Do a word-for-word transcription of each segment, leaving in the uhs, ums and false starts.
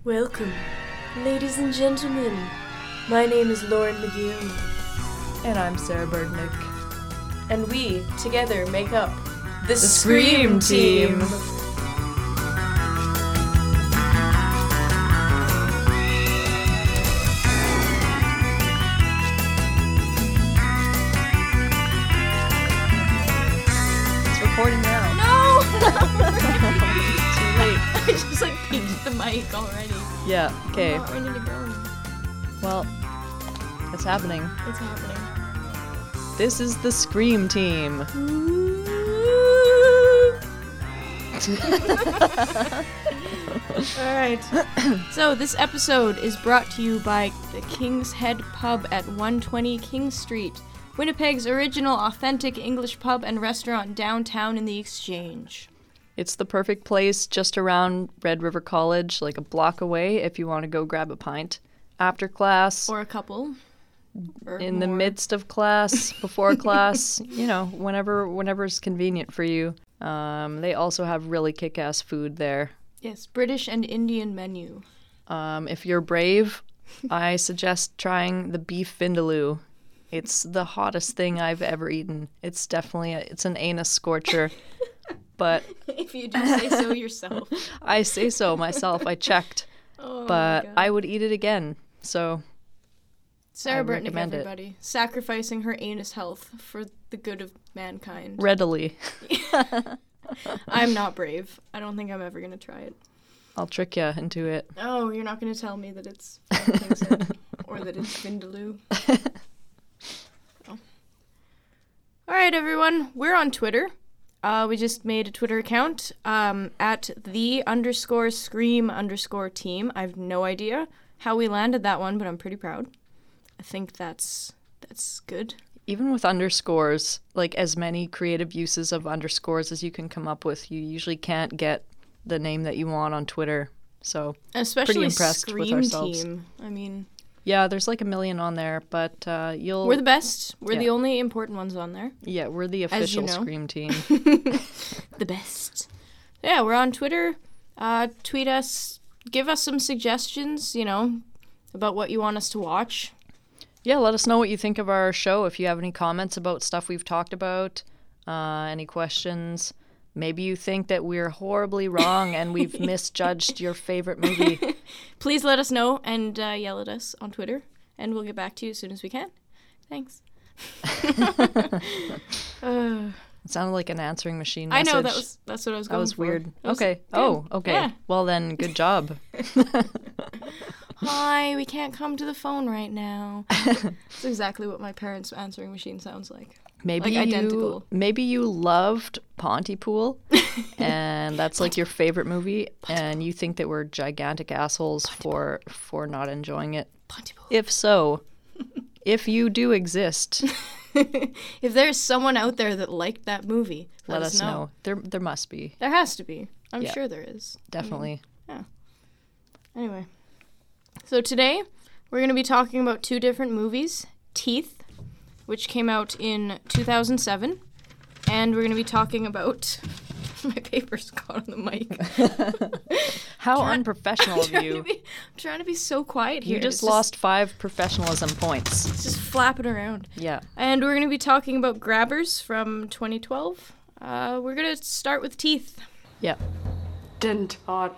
Welcome, ladies and gentlemen. My name is Lauren McGill. And I'm Sarah Birdnick. And we, together, make up the, the Scream, Scream Team. Team. It's recording now. No! Too late. I just like peeked the mic already. Yeah, okay. I'm not ready to go. Well, it's happening. It's happening. This is the Scream Team. Alright. So, this episode is brought to you by the King's Head Pub at one twenty King Street, Winnipeg's original authentic English pub and restaurant downtown in the Exchange. It's the perfect place just around Red River College, like a block away if you want to go grab a pint after class. Or a couple. Or in more. The midst of class, before class, you know, whenever whenever it's convenient for you. Um, they also have really kick-ass food there. Yes, British and Indian menu. Um, if you're brave, I suggest trying the beef vindaloo. It's the hottest thing I've ever eaten. It's definitely, a, it's an anus scorcher. But if you do say so yourself. I say so myself. I checked. Oh, but I would eat it again. So Sarah Birdnick, everybody. It. Sacrificing her anus health for the good of mankind. Readily. I'm not brave. I don't think I'm ever going to try it. I'll trick you into it. Oh, you're not going to tell me that it's King's Head or that it's Vindaloo. Oh. All right, everyone. We're on Twitter. Uh, we just made a Twitter account um, at the underscore scream underscore team. I have no idea how we landed that one, but I'm pretty proud. I think that's that's good. Even with underscores, like as many creative uses of underscores as you can come up with, you usually can't get the name that you want on Twitter. So especially pretty impressed Scream with ourselves. Team. I mean, yeah, there's like a million on there, but uh, you'll. We're the best. We're yeah. the only important ones on there. Yeah, we're the official you know. Scream Team. The best. Yeah, we're on Twitter. Uh, tweet us. Give us some suggestions. You know, about what you want us to watch. Yeah, let us know what you think of our show. If you have any comments about stuff we've talked about, uh, any questions. Maybe you think that we're horribly wrong and we've misjudged your favorite movie. Please let us know and uh, yell at us on Twitter, and we'll get back to you as soon as we can. Thanks. uh, it sounded like an answering machine I message. know, that was that's what I was going for. That was for. weird. Was okay. good. Oh, okay. Yeah. Well then, good job. Hi, we can't come to the phone right now. That's exactly what my parents' answering machine sounds like. Maybe like you, identical. Maybe you loved Pontypool, and that's like your favorite movie, and you think that we're gigantic assholes Pontypool. for for not enjoying it. Pontypool. If so, if you do exist, if there's someone out there that liked that movie, let, let us us know. know. There, there must be. There has to be. I'm yeah. sure there is. Definitely. I mean, yeah. Anyway, so today we're going to be talking about two different movies: Teeth, which came out in two thousand seven, and we're going to be talking about... My paper's caught on the mic. How trying, unprofessional of you. Be, I'm trying to be so quiet here. You just it's lost just, five professionalism points. It's just flapping around. Yeah. And we're going to be talking about Grabbers from twenty twelve. Uh, we're going to start with Teeth. Yeah. Dentata.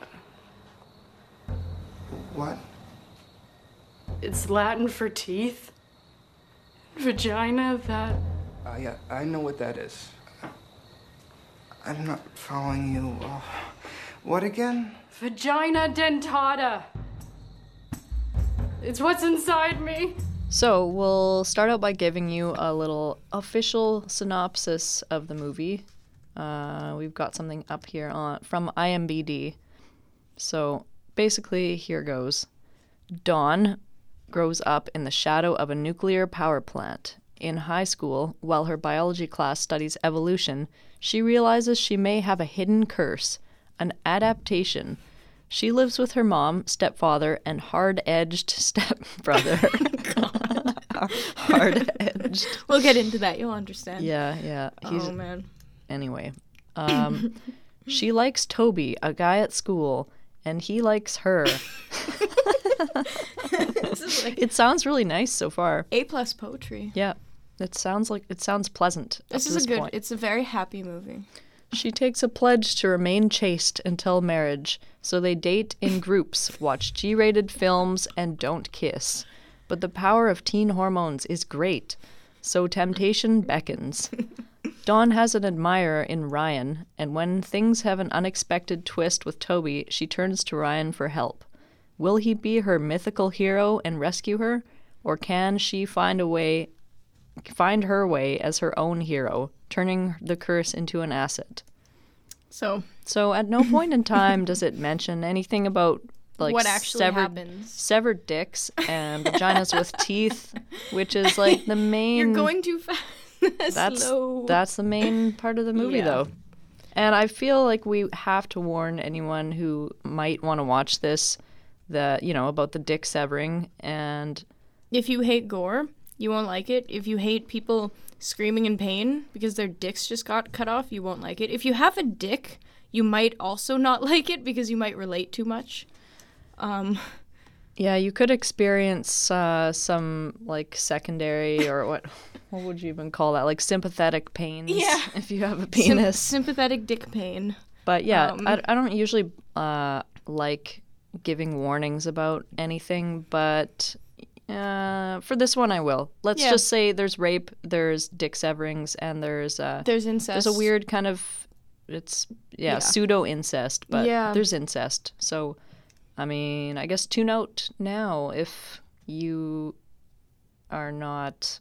What? It's Latin for teeth. Vagina, that... Uh, yeah, I know what that is. I'm not following you. Oh. What again? Vagina dentata. It's what's inside me. So we'll start out by giving you a little official synopsis of the movie. Uh, we've got something up here on from I M D B. So basically, here goes. Dawn grows up in the shadow of a nuclear power plant. In high school, while her biology class studies evolution, she realizes she may have a hidden curse, an adaptation. She lives with her mom, stepfather, and hard-edged stepbrother. Hard-edged. We'll get into that. You'll understand. Yeah, yeah. He's, oh, man. Anyway. Um, she likes Toby, a guy at school, and he likes her. This is like It sounds really nice so far. A plus poetry. Yeah, it sounds like it sounds pleasant. up This to is this a good. point. It's a very happy movie. She takes a pledge to remain chaste until marriage, so they date in groups, watch G-rated films, and don't kiss. But the power of teen hormones is great, so temptation beckons. Dawn has an admirer in Ryan, and when things have an unexpected twist with Toby, she turns to Ryan for help. Will he be her mythical hero and rescue her, or can she find a way, find her way as her own hero, turning the curse into an asset? So So at no point in time does it mention anything about like what actually severed, happens? severed dicks and vaginas with teeth, which is like the main. You're going too fast. That's Slow. that's the main part of the movie, Yeah. though. And I feel like we have to warn anyone who might want to watch this that you know about the dick severing. And If you hate gore, you won't like it. If you hate people screaming in pain because their dicks just got cut off, you won't like it. If you have a dick, you might also not like it because you might relate too much. Um, yeah, you could experience uh, some like secondary or what what would you even call that? Like sympathetic pains. Yeah. If you have a sym- penis. sympathetic dick pain. But yeah, Um, I, I don't usually uh, like giving warnings about anything, but uh, for this one I will. Let's Yeah. just say there's rape, there's dick severings, and there's uh, There's incest. there's a weird kind of it's yeah, Yeah. pseudo incest, but Yeah. there's incest. So I mean, I guess tune out now if you are not.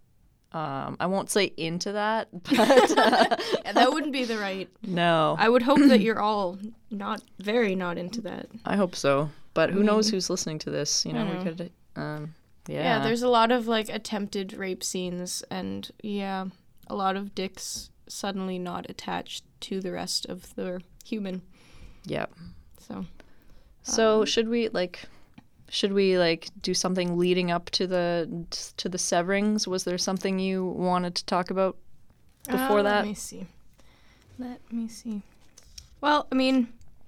Um, I won't say into that, but uh, Yeah, that wouldn't be the right. no. I would hope that you're all not very not into that. I hope so. But who I knows mean, who's listening to this? You know, I we know. could. Um, yeah. Yeah, there's a lot of like attempted rape scenes, and yeah, a lot of dicks suddenly not attached to the rest of the human. Yeah. So So should we like, should we like do something leading up to the to the severings? Was there something you wanted to talk about before uh, that? Let me see. Let me see. Well, I mean,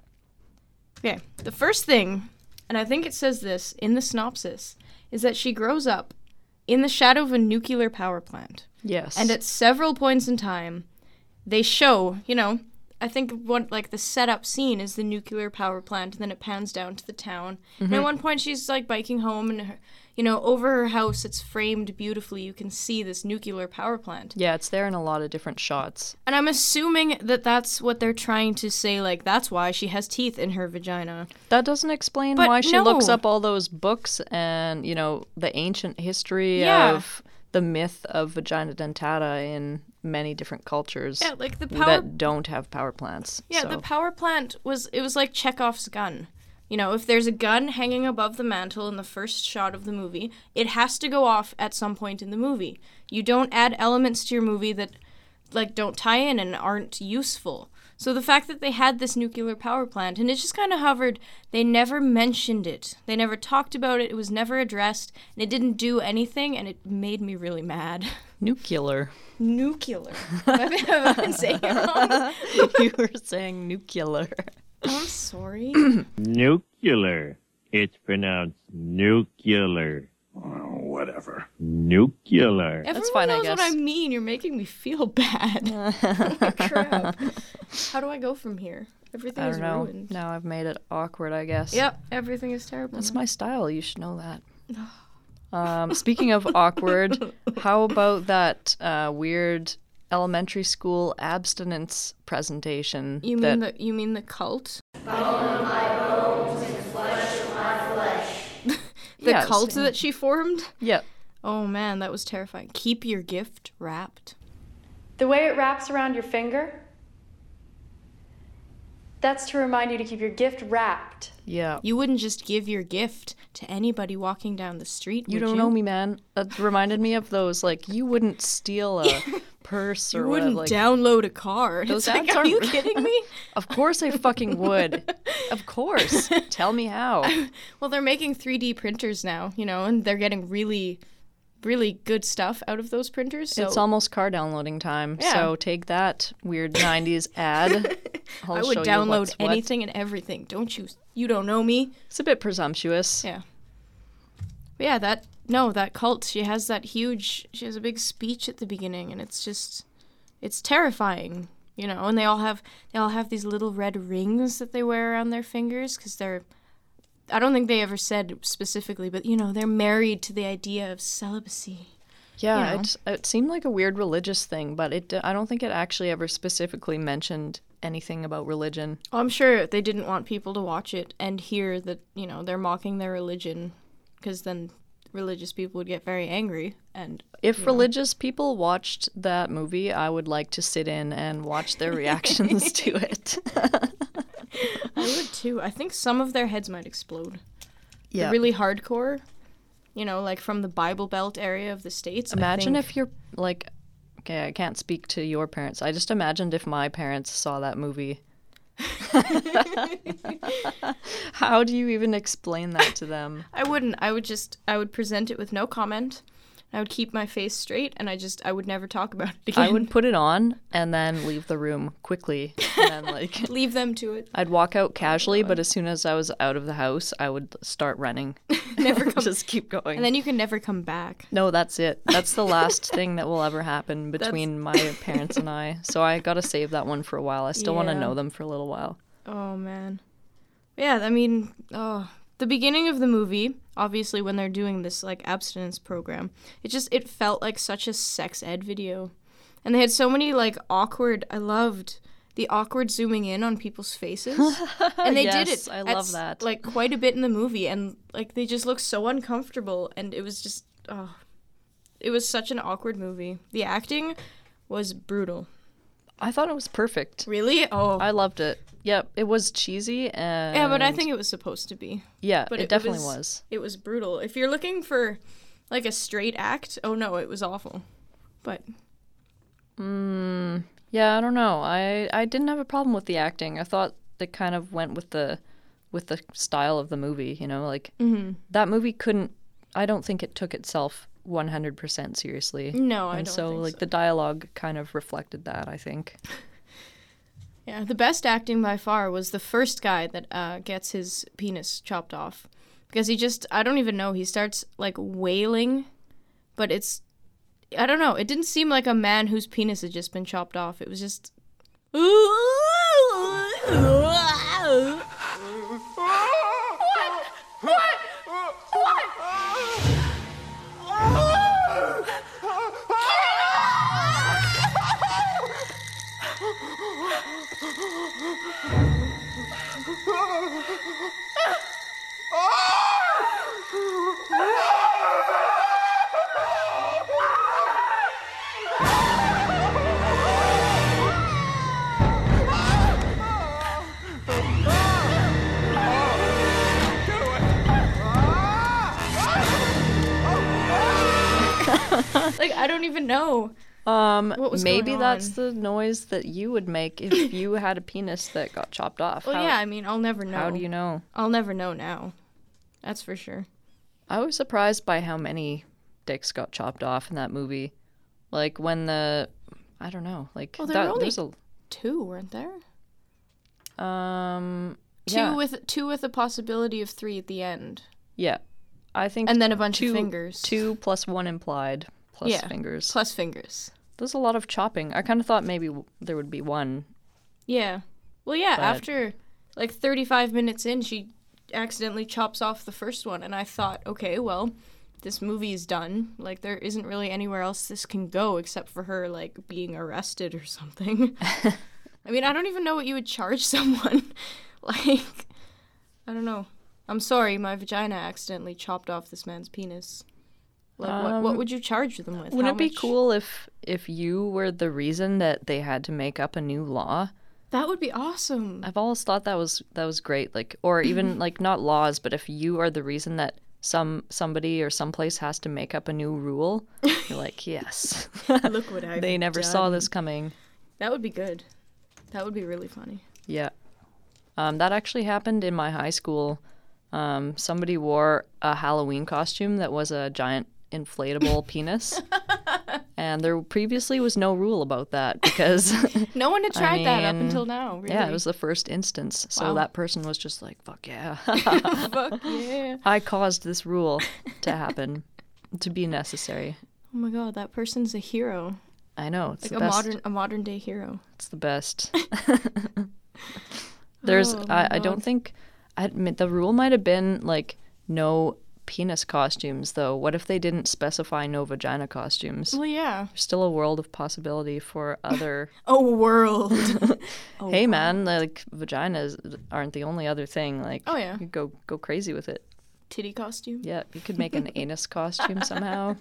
okay. The first thing, and I think it says this in the synopsis, is that she grows up in the shadow of a nuclear power plant. Yes. And at several points in time, they show, you know, I think one like the setup scene is the nuclear power plant, and then it pans down to the town. And at one point, she's like biking home, and her, you know, over her house, it's framed beautifully. You can see this nuclear power plant. yeah, it's there in a lot of different shots. And I'm assuming that that's what they're trying to say. Like that's why she has teeth in her vagina. That doesn't explain But why she looks no. up all those books and you know the ancient history Yeah. of the myth of vagina dentata in many different cultures. Yeah, like the power. that don't have power plants. Yeah, so. the power plant was it was like Chekhov's gun. You know, if there's a gun hanging above the mantle in the first shot of the movie, it has to go off at some point in the movie. You don't add elements to your movie that like don't tie in and aren't useful. So the fact that they had this nuclear power plant and it just kind of hovered, they never mentioned it. They never talked about it. It was never addressed, and it didn't do anything, and it made me really mad. Nuclear. Nuclear. Have I been, have I been saying it wrong? You were saying nuclear. Oh, I'm sorry. Nuclear. It's pronounced nuclear. Oh, whatever. Nuclear. Everyone fine, I knows what guess. I mean. You're making me feel bad. Holy crap. How do I go from here? Everything I is don't know. ruined. Now I've made it awkward, I guess. Yep, everything is terrible. That's my style. You should know that. Um, speaking of awkward, how about that uh, weird elementary school abstinence presentation? You that, mean the you mean the cult? The Yeah, cult same. that she formed? Yeah. Oh man, that was terrifying. Keep your gift wrapped. The way it wraps around your finger, that's to remind you to keep your gift wrapped. Yeah. You wouldn't just give your gift to anybody walking down the street, You would don't you? know me, man. That reminded me of those, like, you wouldn't steal a purse or You what, wouldn't like, download a card. Those It's like, ads are you aren't- kidding me? Of course I fucking would. Of course. Tell me how. Well, they're making three D printers now, you know, and they're getting really, really good stuff out of those printers. So It's almost car downloading time. Yeah. So take that, weird nineties ad. I'll I would show you download what's what. anything and everything. Don't you? You don't know me. It's a bit presumptuous. Yeah. But yeah, that no, that cult. She has that huge. She has a big speech at the beginning, and it's just, it's terrifying, you know. And they all have they all have these little red rings that they wear around their fingers because they're. I don't think they ever said specifically, but you know, they're married to the idea of celibacy. Yeah, You know. it it seemed like a weird religious thing, but it I don't think it actually ever specifically mentioned anything about religion. Well, I'm sure they didn't want people to watch it and hear that, you know, they're mocking their religion, because then religious people would get very angry. And If religious people watched that movie, I would like to sit in and watch their reactions to it. I would too. I think some of their heads might explode. Yeah. The really hardcore, you know, like from the Bible Belt area of the States. I Imagine think- if you're like, okay, I can't speak to your parents. I just imagined if my parents saw that movie. How do you even explain that to them? I wouldn't. I would just, I would present it with no comment. I would keep my face straight, and I just, I would never talk about it again. I would put it on and then leave the room quickly. And then, like, leave them to it. I'd walk out casually, but as soon as I was out of the house, I would start running. Never come. Just keep going. And then you can never come back. No, that's it. That's the last thing that will ever happen between my parents and I. So I got to save that one for a while. I still want to Yeah. know them for a little while. Oh man. Yeah, I mean, oh, the beginning of the movie, obviously when they're doing this like abstinence program, it just it felt like such a sex ed video. And they had so many like awkward, I loved the awkward zooming in on people's faces. And they did Yes, it I at love s- that. like quite a bit in the movie, and like they just looked so uncomfortable, and it was just oh, it was such an awkward movie. The acting was brutal. I thought it was perfect. Really? Oh. I loved it. Yep, it was cheesy and yeah, but I think it was supposed to be. yeah, But it, it definitely was- was. It was brutal. If you're looking for like a straight act, oh no, it was awful. But Mm, yeah, I don't know. I I didn't have a problem with the acting. I thought it kind of went with the with the style of the movie. You know, like mm-hmm. that movie couldn't. I don't think it took itself one hundred percent seriously. no, I and don't so think like so. the dialogue kind of reflected that. I think. Yeah, the best acting by far was the first guy that uh, gets his penis chopped off, because he just I don't even know he starts like wailing, but it's I don't know. It didn't seem like a man whose penis had just been chopped off. It was just. Like I don't even know. Um, What was maybe going that's on? the noise that you would make if you had a penis that got chopped off. Well, how, yeah, I mean, I'll never know. how do you know? I'll never know now. That's for sure. I was surprised by how many dicks got chopped off in that movie. Like when the, I don't know, like Well, there that, were only there's a two, weren't there? um Two yeah with two with a possibility of three at the end, yeah, I think and then a bunch two of fingers. two plus one implied plus Yeah, fingers. plus fingers. There's a lot of chopping. I kind of thought maybe w- there would be one. Yeah. Well, yeah. But- After like thirty-five minutes in, she accidentally chops off the first one, and I thought, okay, well, this movie is done. Like there isn't really anywhere else this can go except for her like being arrested or something. I mean, I don't even know what you would charge someone. Like, I don't know. I'm sorry, my vagina accidentally chopped off this man's penis. Like, what, what Um, would you charge them with? Wouldn't How it be much- cool if if you were the reason that they had to make up a new law? That would be awesome. I've always thought that was that was great. Like, or even like not laws, but if you are the reason that some somebody or someplace has to make up a new rule, you're like, yes. Look what I've They never saw done. this coming. That would be good. That would be really funny. Yeah. Um, that actually happened in my high school. Um, somebody wore a Halloween costume that was a giant inflatable penis. And there previously was no rule about that because No one had tried I that up mean, until now, really. yeah, it was the first instance. So Wow. that person was just like, fuck yeah. Fuck yeah. I caused this rule to happen, to be necessary. Oh my god, that person's a hero. I know, it's Like the a best. modern a modern day hero. It's the best. There's, Oh my I, I don't God. think, I admit the rule might have been like no penis costumes though. What if they didn't specify no vagina costumes? Well, yeah. There's still a world of possibility for other. A world. Oh, hey wow. man, like vaginas aren't the only other thing. Like, Oh, yeah. you go go crazy with it. Titty costume. Yeah, you could make an anus costume somehow.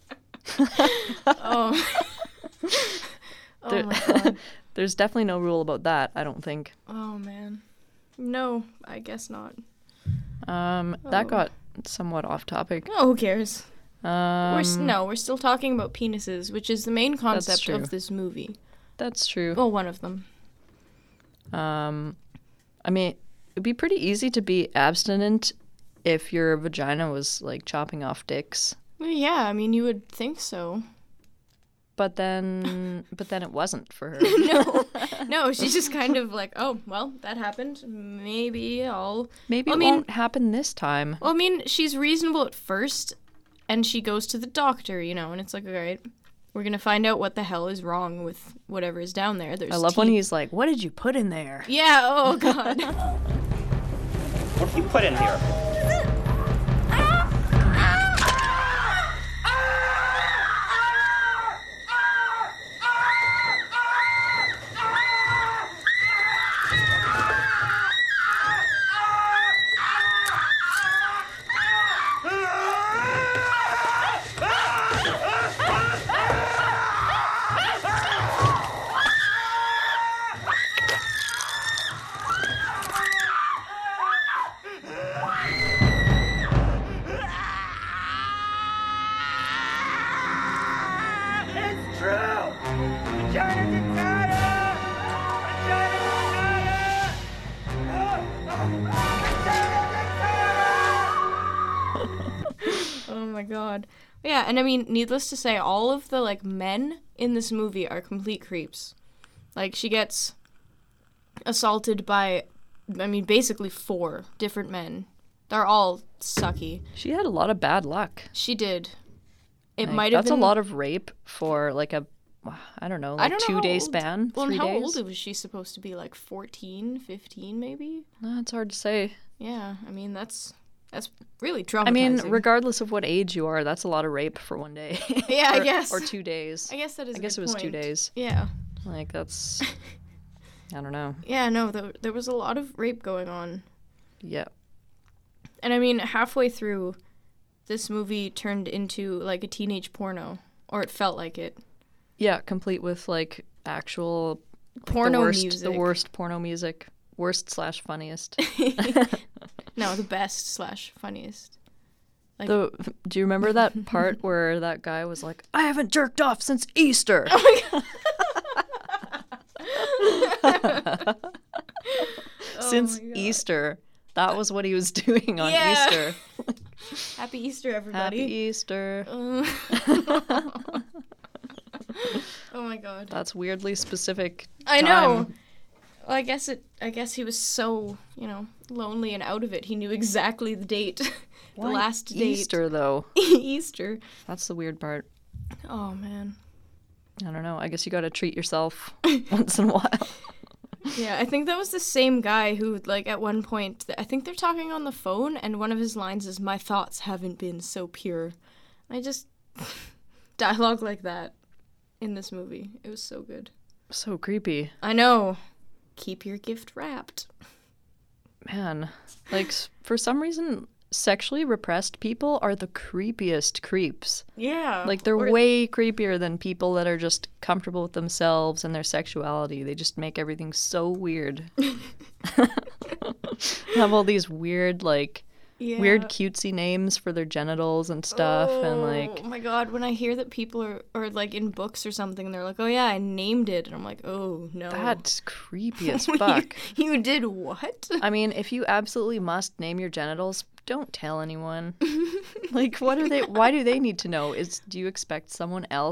Oh. Oh There- my god. There's definitely no rule about that. I don't think. Oh man. No, I guess not. Um, that Oh. got somewhat off topic. Oh, who cares? Um, we're s- no, we're still talking about penises, which is the main concept true. of this movie. That's true. Well, one of them. Um, I mean, it'd be pretty easy to be abstinent if your vagina was like chopping off dicks, Well, yeah, I mean, you would think so. but then, but then it wasn't for her. No, no, she's just kind of like, oh, well, that happened. Maybe I'll. Maybe I it mean- won't happen this time. Well, I mean, she's reasonable at first, and she goes to the doctor, you know, and it's like, all right, we're gonna find out what the hell is wrong with whatever is down there. There's I love when teeth. he's like, "What did you put in there?" Yeah. Oh God. What have you put in here? It's true! Vagina Dictata! Vagina Dictata! Oh my God. Yeah, and I mean, needless to say, all of the like men in this movie are complete creeps. Like she gets assaulted by, I mean, basically four different men. They're all sucky. She had a lot of bad luck. She did. It Like, might have that's been a lot of rape for like a, I don't know, I like don't know two how day old- span, Well, and three how days. old was she supposed to be? Like fourteen, fifteen, maybe? No, it's hard to say. Yeah, I mean, that's that's really traumatizing. I mean, regardless of what age you are, that's a lot of rape for one day. Yeah, I Or- guess. Or two days. I guess that is I a guess good it was two point. days. Yeah. Like that's, I don't know. Yeah, no, there, there was a lot of rape going on. Yeah. And I mean, halfway through, this movie turned into like a teenage porno, or it felt like it. Yeah, complete with like actual like, Porno the worst, music. the worst porno music, worst slash funniest. No, the best slash funniest. Like, The do you remember that part where that guy was like, "I haven't jerked off since Easter." Since my God. Easter, that was what he was doing on Yeah. Easter. Happy Easter, everybody. Happy Easter. Uh, oh my God. That's weirdly specific. I know. time. Well, I guess it. I guess he was so, you know, lonely and out of it. He knew exactly the date, the Why last date. Easter though. Easter. That's the weird part. Oh man. I don't know. I guess you got to treat yourself once in a while. Yeah, I think that was the same guy who, like, at one point, I think they're talking on the phone, and one of his lines is, "My thoughts haven't been so pure." I just dialogue like that in this movie. It was so good. So creepy. I know. Keep your gift wrapped. Man, like s- for some reason, sexually repressed people are the creepiest creeps. Yeah. Like they're Or- way creepier than people that are just comfortable with themselves and their sexuality. They just make everything so weird. Have all these weird, like yeah. weird cutesy names for their genitals and stuff, and like Oh my God, when I hear that people are, or like in books or something, they're like, "Oh yeah, I named it," and I'm like, "Oh no." that's creepy as You- fuck. You, did what? I mean, if you absolutely must name your genitals, don't tell anyone. Like, what are they? Why do they need to know? Is do you expect someone else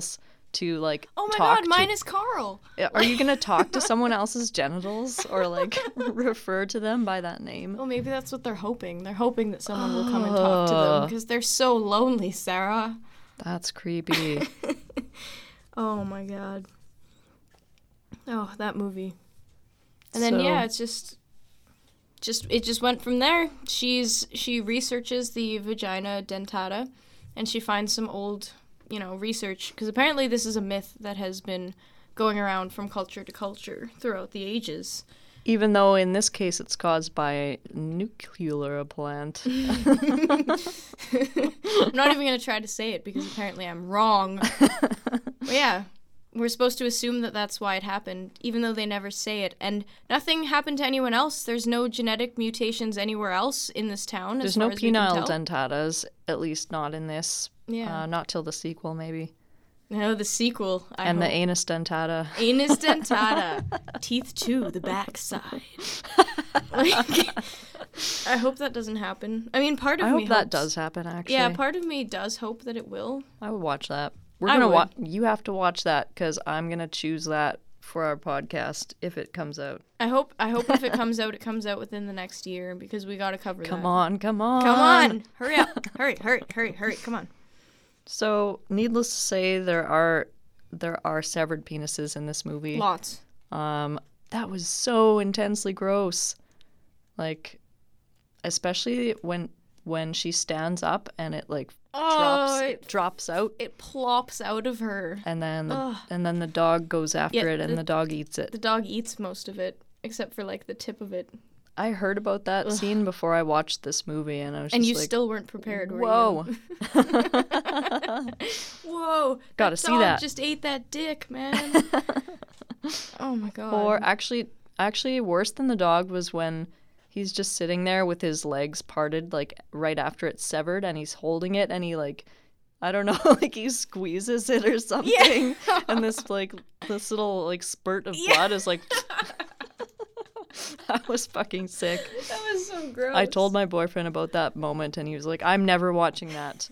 to like Oh my talk god, mine to, is Carl. Are you gonna talk to someone else's genitals or like refer to them by that name? Well, maybe that's what they're hoping. They're hoping that someone will come and talk to them because they're so lonely, Sarah. That's creepy. Oh my god. Oh, that movie. And then So- yeah, it's just just it just went from there. She's she researches the vagina dentata and she finds some old, you know, research because apparently this is a myth that has been going around from culture to culture throughout the ages. Even though in this case it's caused by a nuclear plant. I'm not even going to try to say it because apparently I'm wrong. But yeah, we're supposed to assume that that's why it happened, even though they never say it. And nothing happened to anyone else. There's no genetic mutations anywhere else in this town. There's as no far as we can penile tell. dentatas, at least not in this. Yeah. Uh, not till the sequel, maybe. No, the sequel. I and hope. the anus dentata. Anus dentata. Teeth two, the backside. Like, I hope that doesn't happen. I mean, part of I me hope that hopes- does happen, actually. Yeah, part of me does hope that it will. I would watch that. We're I gonna would. watch. You have to watch that because I'm gonna choose that for our podcast if it comes out. I hope. I hope if it comes out, it comes out within the next year because we got to cover Come that. on, come on, Come on, hurry up, hurry, hurry, hurry, hurry, come on. So, needless to say, there are there are severed penises in this movie. Lots. Um, that was so intensely gross. Like, especially when when she stands up and it like drops Oh, it it, drops out, it plops out of her. and then the, Ugh. and then the dog goes after Yeah, it, and the- the dog eats it. The dog eats most of it, except for like the tip of it. I heard about that scene before I watched this movie, and I was And just you like, still weren't prepared, were whoa. you? Whoa! Gotta that see dog that. just ate that dick, man. Oh my god. Or actually, actually worse than the dog was when he's just sitting there with his legs parted, like right after it's severed, and he's holding it, and he like, I don't know, like he squeezes it or something, and this like this little like spurt of blood is like. That was fucking sick. that was so gross. I told my boyfriend about that moment, and he was like, "I'm never watching that."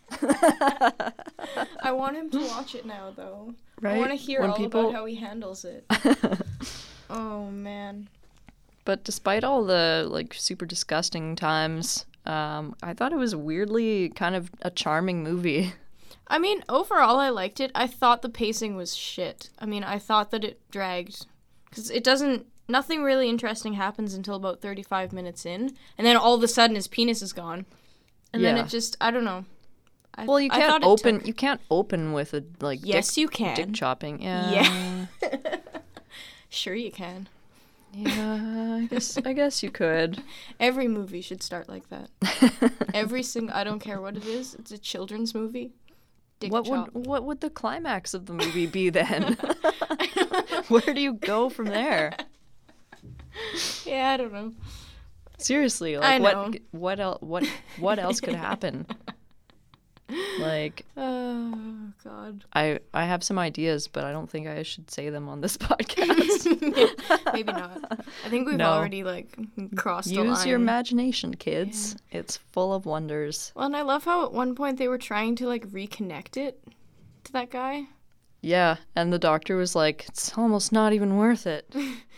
I want him to watch it now, though. Right? I want to hear When all people- about how he handles it. Oh man. But despite all the like super disgusting times, um, I thought it was weirdly kind of a charming movie. I mean, overall, I liked it. I thought the pacing was shit. I mean, I thought that it dragged. Because it doesn't. Nothing really interesting happens until about thirty-five minutes in. And then all of a sudden his penis is gone. And then Yeah. it just. I don't know. I, Well, you I can't thought it open. took- You can't open with a like. Yes, dick, you can. Dick chopping. Yeah. Yeah. Sure, you can. Yeah. I guess. I guess you could. Every movie should start like that. Every single. I don't care what it is. It's a children's movie. Dick What chop. would what would the climax of the movie be then? Where do you go from there? Yeah, I don't know. Seriously, I like know. what what else what what else could happen? Like Oh God. I I have some ideas, but I don't think I should say them on this podcast. Maybe not. I think we've No. already like crossed the line. Use your imagination, kids. It's full of wonders. Well, and I love how at one point they were trying to like reconnect it to that guy. Yeah, and the doctor was like, "It's almost not even worth it."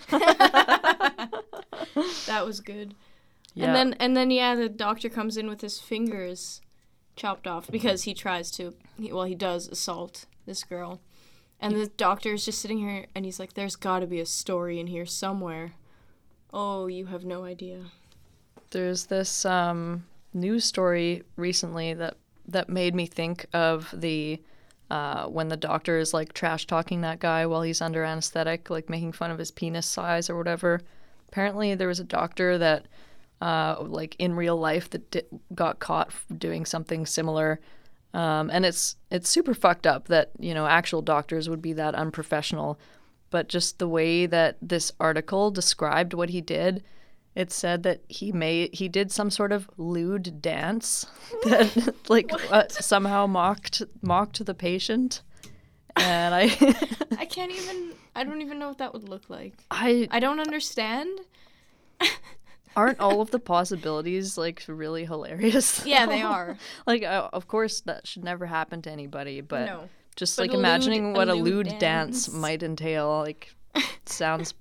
That was good. Yeah. And then and then yeah, the doctor comes in with his fingers chopped off because he tries to. He, well, he does assault this girl, and the doctor is just sitting here and he's like, "There's got to be a story in here somewhere." Oh, you have no idea. There's this um, news story recently that that made me think of the uh, when the doctor is like trash talking that guy while he's under anesthetic, like making fun of his penis size or whatever. Apparently, there was a doctor that, uh, like in real life, that di- got caught f- doing something similar, um, and it's it's super fucked up that you know actual doctors would be that unprofessional. But just the way that this article described what he did, it said that he made he did some sort of lewd dance that like uh, somehow mocked mocked the patient, and I I can't even. I don't even know what that would look like. I I don't understand. aren't all of the possibilities like really hilarious? Yeah, though? they are. Like uh, of course that should never happen to anybody, but No. Just But like a lewd- imagining a what a lewd lewd dance. dance. might entail. Like, sounds.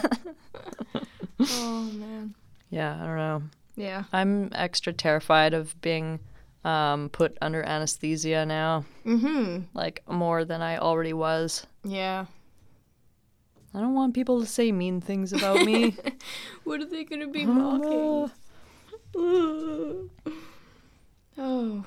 Oh man. Yeah, I don't know. Yeah. I'm extra terrified of being um, put under anesthesia now. Mm-hmm. Like, more than I already was. Yeah. I don't want people to say mean things about me. What are they gonna be I don't mocking? know. Oh.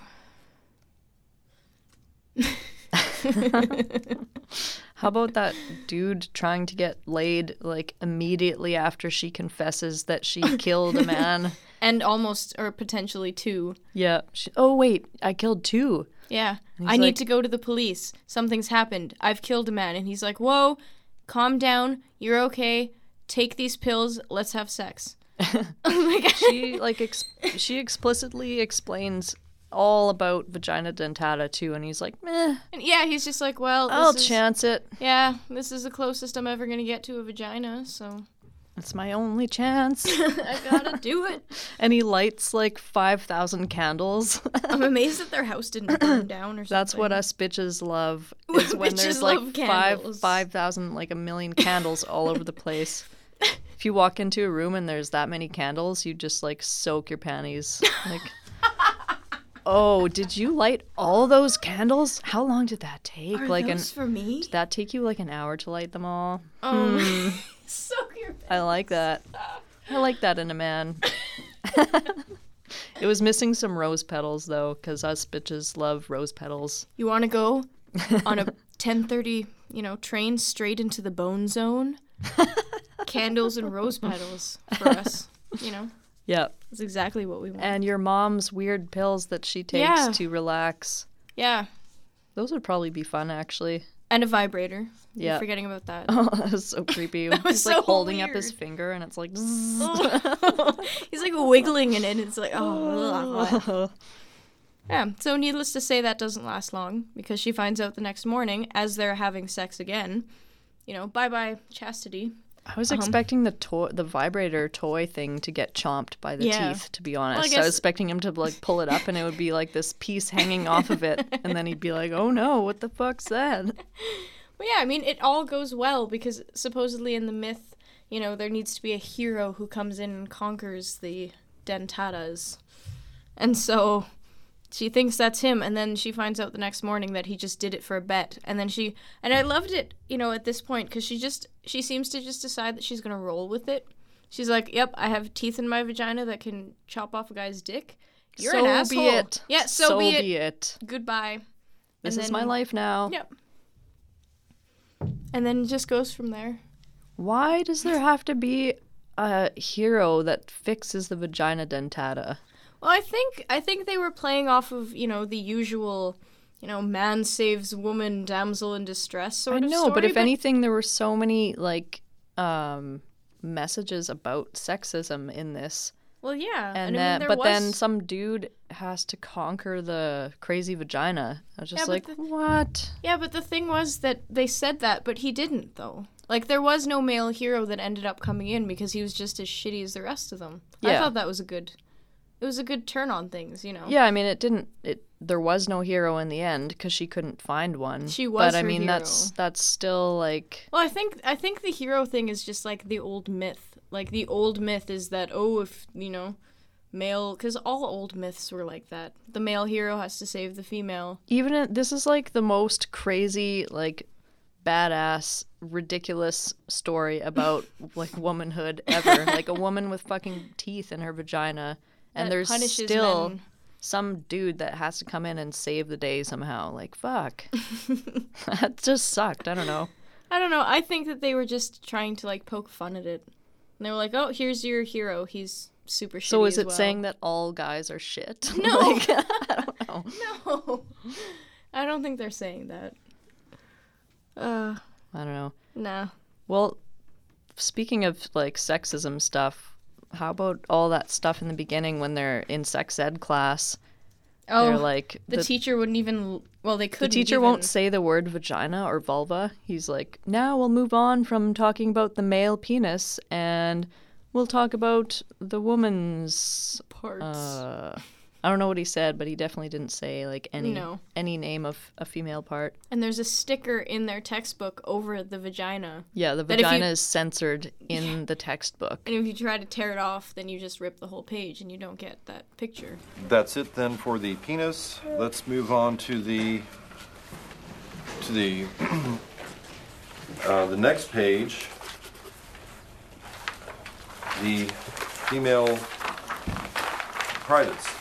How about that dude trying to get laid like immediately after she confesses that she killed a man? And almost, or potentially two. Yeah. She, oh wait, I killed two. Yeah. And I he's need like- to go to the police. Something's happened. I've killed a man. And he's like, whoa, calm down. You're okay. Take these pills. Let's have sex. Like, She like ex- she explicitly explains all about vagina dentata too, and he's like, meh, and yeah, he's just like, well, this I'll is, chance it. yeah, this is the closest I'm ever going to get to a vagina, so It's my only chance. I gotta do it. And he lights like five thousand candles. I'm amazed that their house didn't burn down or something. That's what us bitches love. Is when Bitches there's like love five candles. five thousand like a million candles all over the place. If you walk into a room and there's that many candles, you just like soak your panties. Like, oh, did you light all those candles? How long did that take? Are like those an for me? did that take you like an hour to light them all? Oh, soak your I like that. I like that in a man. It was missing some rose petals though, because us bitches love rose petals. You want to go on a ten thirty, you know, train straight into the bone zone? Candles and rose petals for us, you know? Yeah. That's exactly what we want. And your mom's weird pills that she takes Yeah. to relax. Yeah. Those would probably be fun, actually. And a vibrator. Yeah. You're forgetting about that. Oh, that was so creepy. That was He's like so holding up his weird. finger, and it's like. zzz. He's like wiggling in it, and it's like, oh. Yeah, so needless to say, that doesn't last long because she finds out the next morning as they're having sex again. You know, bye bye chastity. I was Uh-huh. expecting the toy, the vibrator toy thing, to get chomped by the Yeah. teeth. To be honest, I, guess- was expecting him to like pull it up, and it would be like this piece hanging off of it, and then he'd be like, "Oh no, what the fuck's that?" Well, yeah, I mean, it all goes well because supposedly in the myth, you know, there needs to be a hero who comes in and conquers the dentatas. And so she thinks that's him, and then she finds out the next morning that he just did it for a bet. And then she, and I loved it, you know, at this point, because she just, she seems to just decide that she's going to roll with it. She's like, yep, I have teeth in my vagina that can chop off a guy's dick. You're so an asshole. be it. Yeah, so, be, it. it. Goodbye. This And is my then- life now. Yep. And then it just goes from there. Why does there have to be a hero that fixes the vagina dentata? Well, I think I think they were playing off of, you know, the usual, you know, man saves woman, damsel in distress sort I of know, story. but if anything, there were so many like um, messages about sexism in this, well, yeah, and I mean, then there but was, then some dude has to conquer the crazy vagina. I was just Yeah, but like, the- what? yeah, but the thing was that they said that, but he didn't though. Like there was no male hero that ended up coming in because he was just as shitty as the rest of them. I Yeah. thought that was a good, it was a good turn on things, you know. Yeah, I mean, it didn't. It there was no hero in the end because she couldn't find one. She was but I her mean, hero. that's that's still like. Well, I think I think the hero thing is just like the old myth. Like the old myth is that oh, if you know, male, because all old myths were like that. The male hero has to save the female. Even in, this is like the most crazy, like badass, ridiculous story about like womanhood ever. Like a woman with fucking teeth in her vagina, and That there's punishes still men. some dude that has to come in and save the day somehow. Like fuck, that just sucked. I don't know. I don't know. I think that they were just trying to like poke fun at it. And they were like, oh, here's your hero. He's super shitty. So is as it well. saying that all guys are shit? No. Like, I don't know. No, I don't think they're saying that. Uh, I don't know. nah. Well, speaking of like sexism stuff, how about all that stuff in the beginning when they're in sex ed class? Oh, They're like the, teacher wouldn't even. Well, they the couldn't. teacher even, won't say the word vagina or vulva. He's like, now we'll move on from talking about the male penis and we'll talk about the woman's parts. uh I don't know what he said, but he definitely didn't say like any No. any name of a female part. And there's a sticker in their textbook over the vagina. Yeah, the That if you- vagina is censored in the textbook. And if you try to tear it off, then you just rip the whole page and you don't get that picture. That's it then for the penis. Let's move on to the to the uh, the next page. The female privates.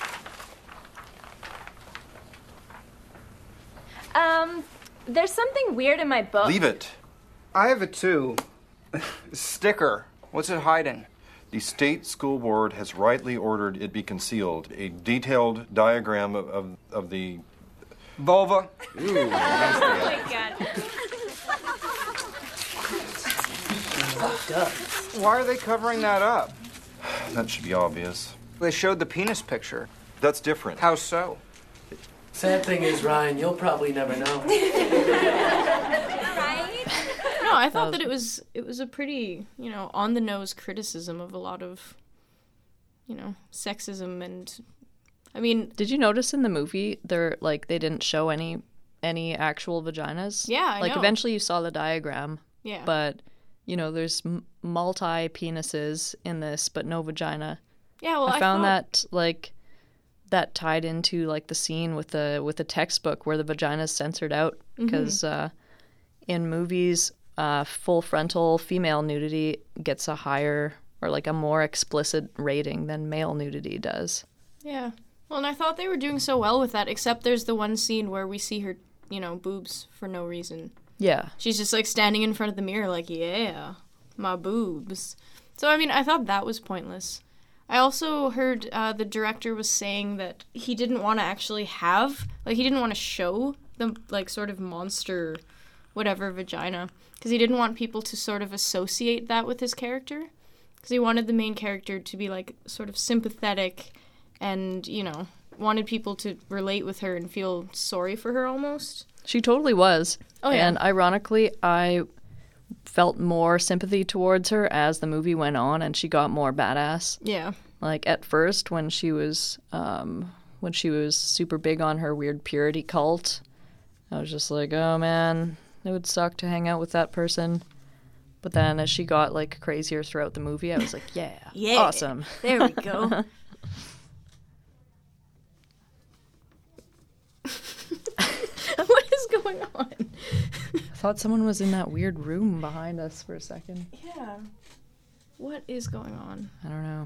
Um, there's something weird in my book. Leave it. I have it too. Sticker. What's it hiding? The state school board has rightly ordered it be concealed. A detailed diagram of, of, of the Vulva. Ooh, Oh my god. Why are they covering that up? that should be obvious. They showed the penis picture. That's different. How so? Sad thing is, Ryan, you'll probably never know. Right? No, I thought that it was it was a pretty, you know, on the nose criticism of a lot of, you know, sexism and I mean, Did you notice in the movie they're like they didn't show any any actual vaginas? Yeah, I like know. eventually you saw the diagram. Yeah. But you know, there's m- multi penises in this, but no vagina. yeah, well, I I, found thought, that like that tied into like the scene with the with the textbook where the vagina's censored out Mm-hmm. because uh, in movies, uh, full frontal female nudity gets a higher or like a more explicit rating than male nudity does. Yeah. Well, and I thought they were doing so well with that, except there's the one scene where we see her, you know, boobs for no reason. Yeah. She's just like standing in front of the mirror, like, yeah, my boobs. So, I mean, I thought that was pointless. I also heard uh, the director was saying that he didn't want to actually have, like, he didn't want to show the, like, sort of monster, whatever, vagina, because he didn't want people to sort of associate that with his character. Because he wanted the main character to be, like, sort of sympathetic and, you know, wanted people to relate with her and feel sorry for her almost. She totally was. Oh, yeah. And ironically, I felt more sympathy towards her as the movie went on and she got more badass. Yeah. Like at first when she was um when she was super big on her weird purity cult, I was just like, "Oh man, it would suck to hang out with that person." But then as she got like crazier throughout the movie, I was like, "Yeah. Yeah. Awesome." There we go. What is going on? I thought someone was in that weird room behind us for a second. Yeah. What is going on? I don't know.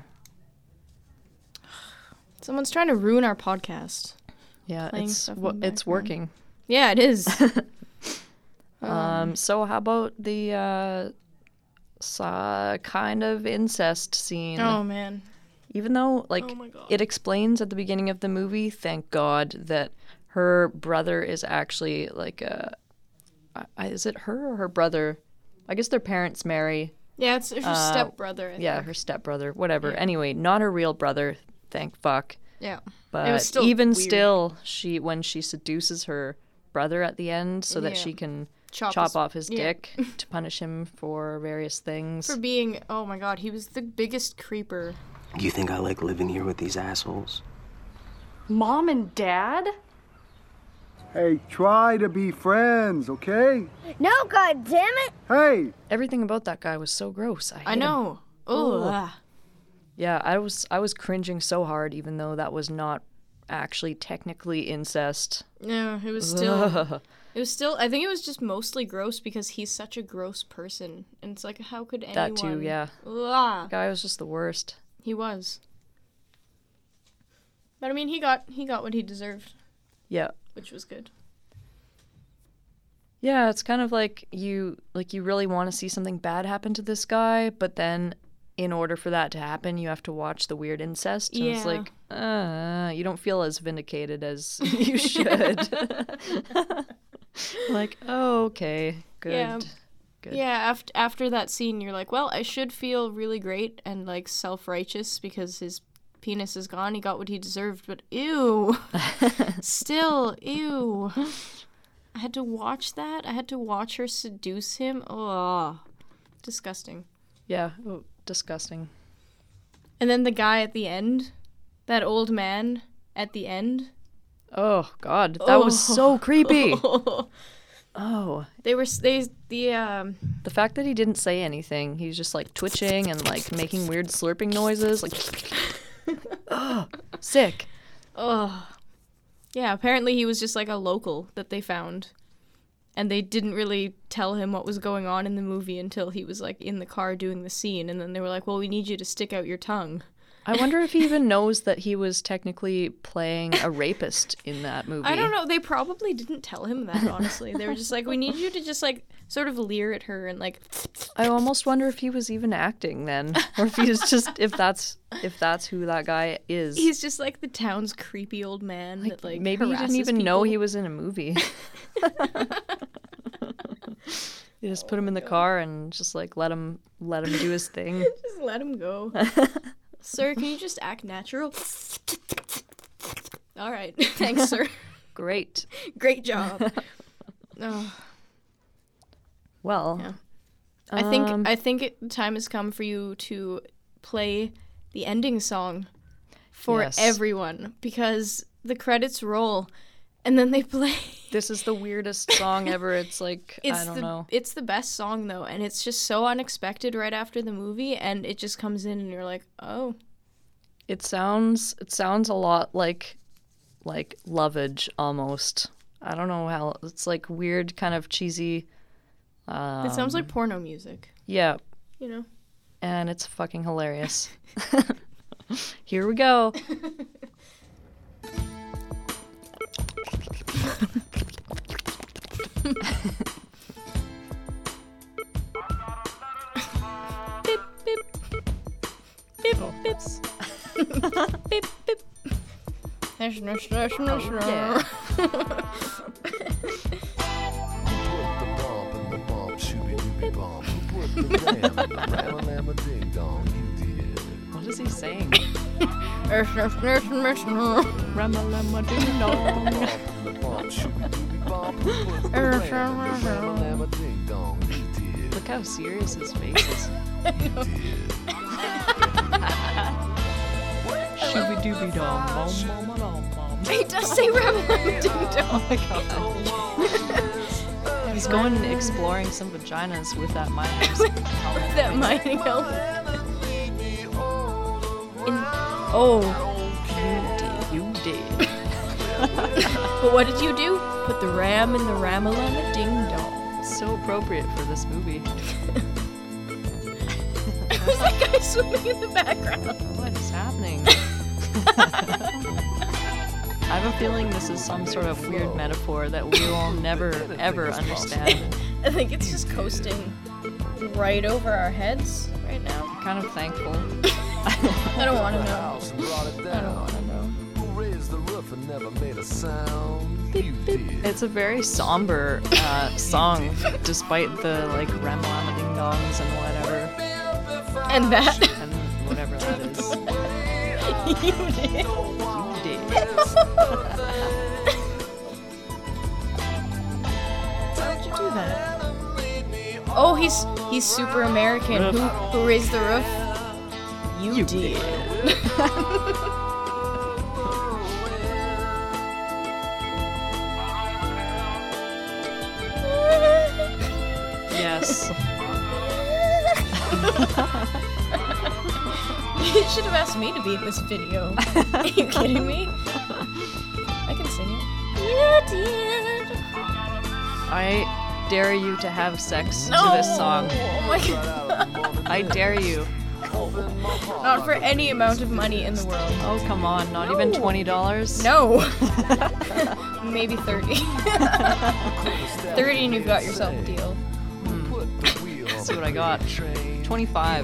Someone's trying to ruin our podcast. Yeah, Playing it's stuff in wo- the it's background. working. Yeah, it is. Um, so how about the uh, sa- kind of incest scene? Oh man. Even though, like, Oh my God. it explains at the beginning of the movie, thank God, that her brother is actually like a. I- Is it her or her brother? I guess their parents marry. Yeah, it's her Uh, stepbrother. I Yeah, think. her stepbrother, whatever. Yeah. Anyway, not her real brother. Thank fuck. Yeah. But It was still even weird. still, she when she seduces her brother at the end so that Yeah. she can Chop chop, his- off his yeah. dick to punish him for various things. For being, oh my God, he was the biggest creeper. You think I like living here with these assholes? Mom and Dad? Hey, try to be friends, okay? No, God damn it! Hey! Everything about that guy was so gross. I, I hate him. know. Oh. Ugh. Yeah, I was I was cringing so hard, even though that was not actually technically incest. No, it was still. It was still. I think it was just mostly gross because he's such a gross person, and it's like, how could anyone? That too, yeah. Ugh. The guy was just the worst. He was. But I mean, he got he got what he deserved, Yeah. which was good. Yeah, it's kind of like you like you really want to see something bad happen to this guy, but then in order for that to happen, you have to watch the weird incest. And it's Yeah. like, uh, you don't feel as vindicated as you should. Like, oh, okay, good, Yeah. good. Yeah, after after that scene, you're like, well, I should feel really great and like self-righteous because his penis is gone. He got what he deserved, but ew, still ew. I had to watch that. I had to watch her seduce him. Oh, disgusting. Yeah, oh, disgusting. And then the guy at the end, that old man, at the end. Oh God, that was so creepy. Oh. Oh, They were s- they the um the fact that he didn't say anything, he's just like twitching and like making weird slurping noises, like, oh, sick. oh yeah. Apparently he was just like a local that they found, and they didn't really tell him what was going on in the movie until he was like in the car doing the scene, and then they were like, "Well, we need you to stick out your tongue." I wonder if he even knows that he was technically playing a rapist in that movie. I don't know. They probably didn't tell him that, honestly. They were just like, we need you to just, like, sort of leer at her and, like... I almost wonder if he was even acting then, or if he's just if that's if that's who that guy is. He's just, like, the town's creepy old man that, like, Maybe he didn't harasses even know people. he was in a movie. You just put him in the car and just like let him let him do his thing. Just let him go. Sir, can you just act natural? All right. Thanks, sir. Great. Great job. Oh. Well, Yeah. I think um, I think it, time has come for you to play the ending song for Yes. everyone, because the credits roll and then they play. this is the weirdest song ever. It's like It's I don't the know. it's the best song though, and it's just so unexpected right after the movie, and it just comes in and you're like, "Oh." It sounds it sounds a lot like like Lovage almost. I don't know how it's like weird, kind of cheesy. Um, It sounds like porno music, yeah, you know. and it's fucking hilarious. Here we go. Beep beep. Beep beep. Beep beep. Nash, nash, nash, nash, Yeah. What is he saying? nash, nash, nash, nash, nash. Ramalama ding dong. Look how serious his face is. Shooby dooby dong, bom bom bom bom. He does say Ramalama Ding Dong. Oh my god. He's going exploring some vaginas with that miner's helmet. That mining helmet. In- oh, You did. but what did you do? Put the ram in the Ramalama Ding Dong. So appropriate for this movie. Who's that guy swimming in the background? What is happening? I have a feeling this is some sort of weird metaphor that we will never, ever understand. I think it's just coasting right over our heads right now. I'm kind of thankful. I don't want to know. I don't want to know. It's a very somber uh, song, despite the like ramalama ding dongs and whatever, And that. and whatever that is. You did. You did. How'd you do that? Oh, he's he's super American. Who who raised the roof? You, did. Yes. You should have asked me to be in this video. Are you kidding me? I can sing it. You did. I dare you to have sex No. to this song. Oh my god. I dare you. Not for any amount of money in the world. Oh, come on. Not even No. twenty dollars? No. Maybe thirty. thirty and you've got yourself a deal. Let's see what I got. twenty-five.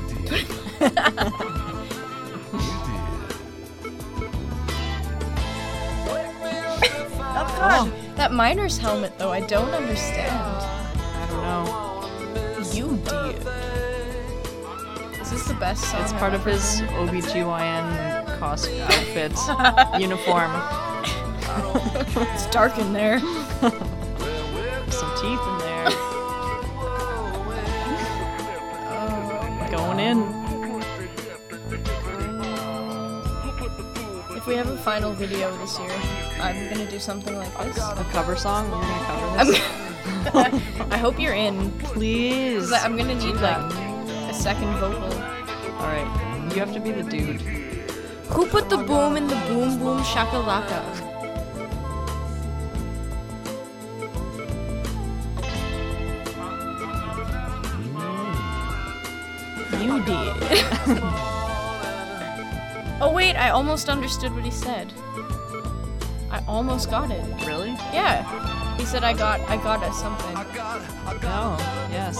Oh god. That miner's helmet though, I don't understand. I don't know. You did. This is the best song. It's I've part of ever his heard. O B G Y N cost outfit uniform. It's dark in there. Some teeth in there. Oh my Going in. If If we have a final video this year, I'm gonna do something like this. A cover song? We're gonna cover this? I hope you're in. Please. 'Cause I'm gonna need that. like a second vocal. Alright, you have to be the dude. Who put the boom in the boom boom shakalaka? You did. Oh wait, I almost understood what he said. I almost got it. Really? Yeah. He said I got I got us something. Oh, yes.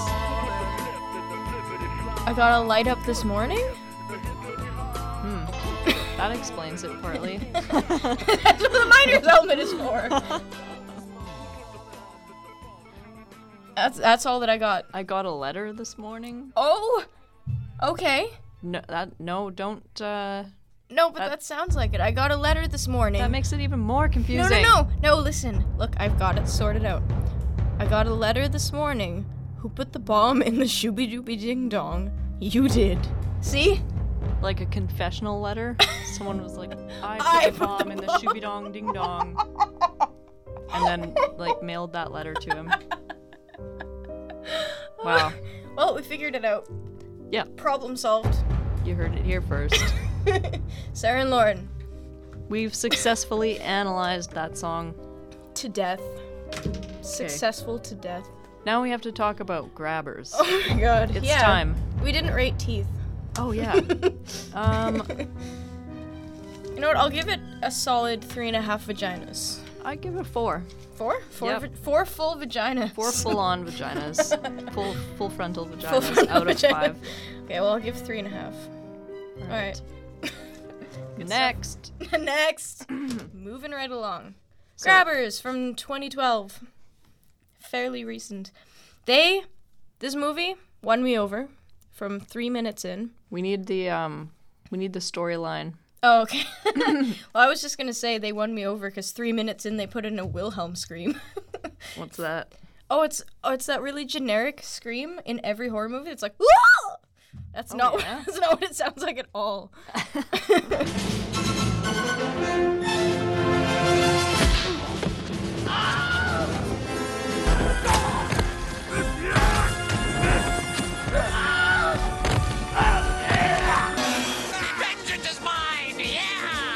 I got a light up this morning? Hmm. That explains it partly. That's what the miner's helmet is for. That's that's all that I got. I got a letter this morning. Oh, okay. No, that no, don't. Uh, No, but that, that sounds like it. I got a letter this morning. That makes it even more confusing. No, no, no, no. Listen, look, I've got it sorted out. I got a letter this morning. Who put the bomb in the shooby dooby ding dong? You did. See? Like a confessional letter. Someone was like, "I put I the put bomb the in the bomb." shooby dong ding dong," and then like mailed that letter to him. Wow. Well, we figured it out. Yeah. Problem solved. You heard it here first. Sarah and Lauren. We've successfully analyzed that song. To death. Successful to death. Now we have to talk about grabbers. Oh my god. It's yeah. time. We didn't rate teeth. Oh yeah. um. You know what? I'll give it a solid three and a half vaginas. I give it a four. Four? Four, Yep. va- four full vaginas. Four full-on vaginas. Full full frontal vaginas Full frontal out of vaginas. five. Okay, well, I'll give three and a half. All Alright. Next. Next. Moving right along. So- Grabbers from twenty twelve. Fairly recent. They, this movie won me over from three minutes in. We need the um, we need the storyline. Oh, okay. Well, I was just gonna say they won me over because three minutes in they put in a Wilhelm scream. What's that? Oh, it's oh, it's that really generic scream in every horror movie. It's like, "Whoa!" That's Oh, not yeah? what, that's not what it sounds like at all. Vengeance is mine! Yeah!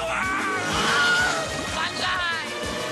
Banzai!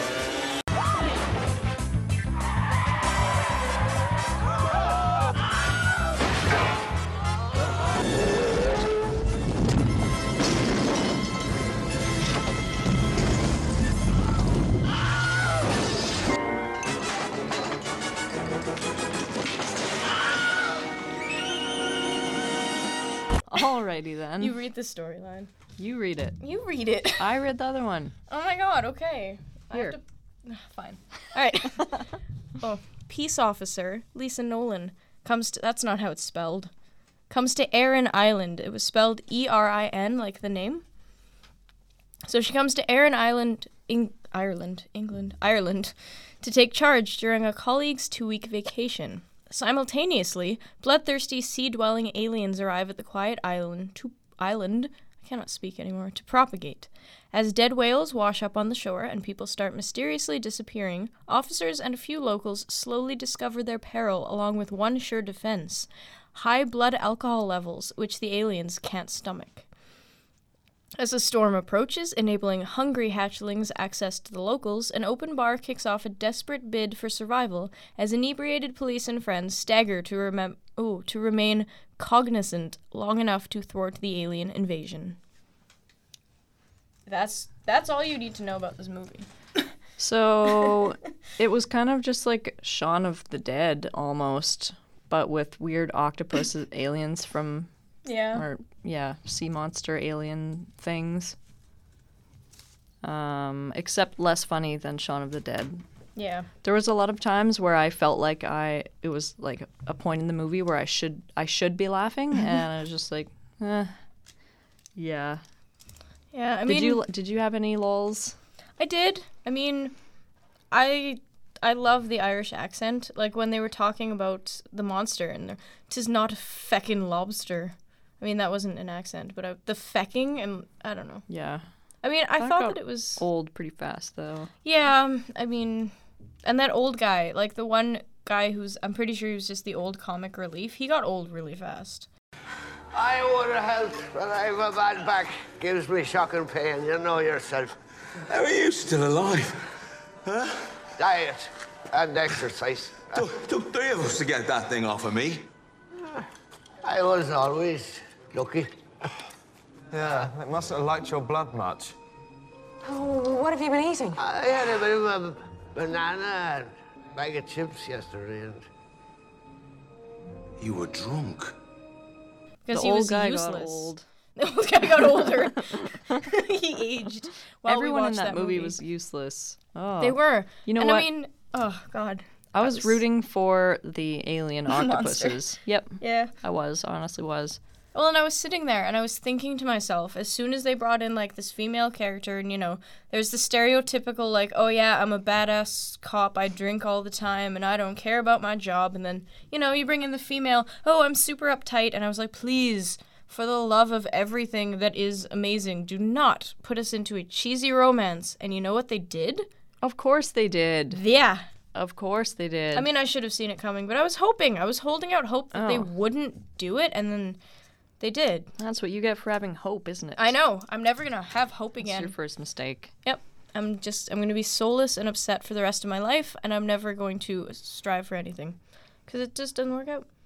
Alrighty then. You read the storyline. You read it. You read it. I read the other one. Oh my god, okay. Here. I have to... Fine. Alright. Oh, peace officer Lisa Nolan comes to... That's not how it's spelled. Comes to Erin Island. It was spelled E R I N, like the name. So she comes to Erin Island, in Ireland, England, Ireland, to take charge during a colleague's two-week vacation. Simultaneously, bloodthirsty sea-dwelling aliens arrive at the quiet island to island. I cannot speak anymore. To propagate. As dead whales wash up on the shore and people start mysteriously disappearing, officers and a few locals slowly discover their peril along with one sure defense: high blood alcohol levels, which the aliens can't stomach. As the storm approaches, enabling hungry hatchlings access to the locals, an open bar kicks off a desperate bid for survival as inebriated police and friends stagger to, remem- ooh, to remain cognizant long enough to thwart the alien invasion. That's that's all you need to know about this movie. So it was kind of just like Shaun of the Dead almost, but with weird octopus aliens from Yeah. or yeah, sea monster alien things. Um, except less funny than Shaun of the Dead. Yeah. There was a lot of times where I felt like I it was like a point in the movie where I should I should be laughing, and I was just like, eh, yeah. Yeah, I did mean, you did you have any lulls? I did. I mean, I I love the Irish accent. Like when they were talking about the monster and they're, "'Tis not a feckin' lobster." I mean, that wasn't an accent, but I, the fecking and I don't know. Yeah. I mean, I That thought got that it was old pretty fast, though. Yeah, um, I mean, and that old guy, like the one guy who's, I'm pretty sure he was just the old comic relief, he got old really fast. I want to help, but I have a bad back. Gives me shocking pain, you know yourself. How are you still alive? Huh? Diet and exercise. Took, took three of us to get that thing off of me. I was always lucky. Yeah, it mustn't have liked your blood much. Oh, what have you been eating? I had a bit of a banana and a bag of chips yesterday, and... You were drunk. Because The he old was guy got useless. old. The old guy got older. He aged. While Everyone we in watched that, movie, movie was useless. Oh. They were. You know and what? I mean, oh, God. I was, was- rooting for the alien Monster. octopuses. Yep. Yeah. I was, honestly was. Well, and I was sitting there and I was thinking to myself, as soon as they brought in, like, this female character, and, you know, there's the stereotypical, like, oh, yeah, I'm a badass cop, I drink all the time, and I don't care about my job, and then, you know, you bring in the female, oh, I'm super uptight, and I was like, please, for the love of everything that is amazing, do not put us into a cheesy romance. And you know what they did? Of course they did. Yeah. Of course they did. I mean, I should have seen it coming, but I was hoping, I was holding out hope that they Oh. wouldn't do it, and then... They did. That's what you get for having hope, isn't it? I know. I'm never going to have hope It's again. your first mistake. Yep. I'm just, I'm going to be soulless and upset for the rest of my life, and I'm never going to strive for anything. Because it just doesn't work out.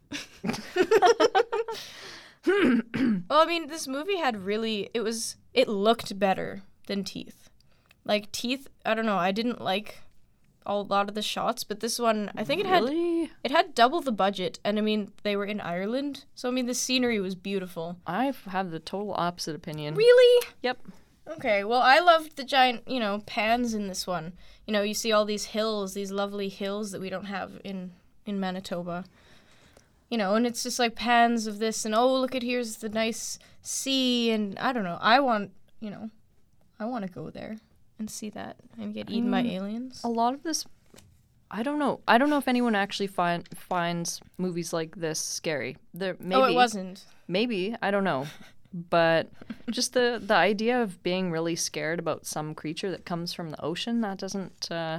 Well, I mean, this movie had really, it was, it looked better than Teeth. Like, Teeth, I don't know, I didn't like a lot of the shots, but this one, I think it Really? had it had double the budget, and I mean, they were in Ireland, so I mean, the scenery was beautiful. I have the total opposite opinion. Really? Yep. Okay, well, I loved the giant, you know, pans in this one. You know, you see all these hills, these lovely hills that we don't have in, in Manitoba. You know, and it's just like pans of this, and oh, look at here's the nice sea, and I don't know. I want, you know, I want to go there and see that and get eaten by Mm, aliens. A lot of this, I don't know. I don't know if anyone actually find, finds movies like this scary. There, maybe, Oh, it wasn't. Maybe, I don't know. But just the, the idea of being really scared about some creature that comes from the ocean, that doesn't, uh,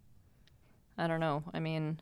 I don't know. I mean,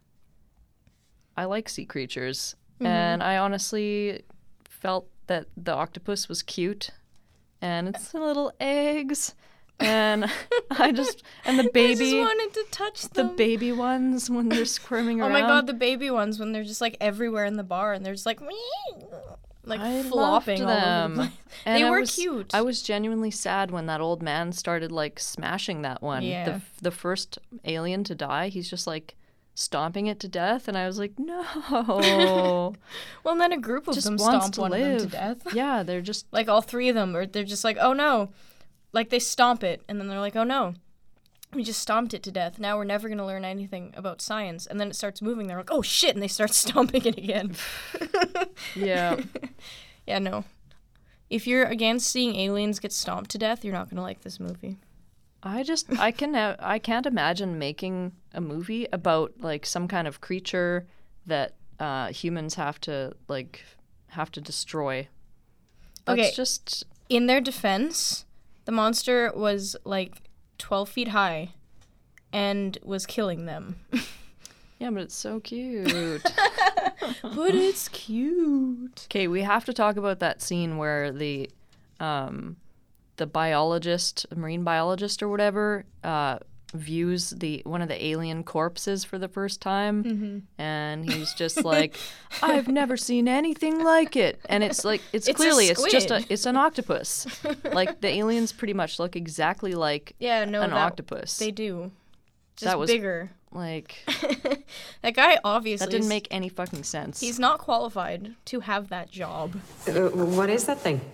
I like sea creatures. Mhm. And I honestly felt that the octopus was cute. And it's little eggs. And I just, and the baby. I just wanted to touch The them. baby ones when they're squirming Oh around. my god, the baby ones when they're just like everywhere in the bar and they're just like, like I flopping loved all over them. the place. And They I were was- cute. I was genuinely sad when that old man started like smashing that one. Yeah. The, f- the first alien to die, he's just like stomping it to death, and I was like, no. Well, and then a group of Just them wants stomp to one of them to live. death. Yeah, they're just like all three of them, or they're just like, oh no. Like they stomp it, and then they're like, oh no. We just stomped it to death. Now we're never going to learn anything about science. And then it starts moving. They're like, oh shit, and they start stomping it again. Yeah. Yeah, no. If you're against seeing aliens get stomped to death, you're not going to like this movie. I just I can uh, I can't imagine making a movie about like some kind of creature that uh, humans have to like have to destroy. That's Okay. just In their defense, the monster was like twelve feet high and was killing them. Yeah, but it's so cute. But it's cute. Okay, we have to talk about that scene where the um, the biologist, marine biologist or whatever, uh, views the one of the alien corpses for the first time, Mhm. and he's just like, "I've never seen anything like it." And it's like it's, It's a clearly it's just a squid. it's an octopus. Like the aliens pretty much look exactly like Yeah, no, an that- octopus. They do. Just That was bigger. Like That guy obviously that didn't is- make any fucking sense. He's not qualified to have that job. Uh, what is that thing?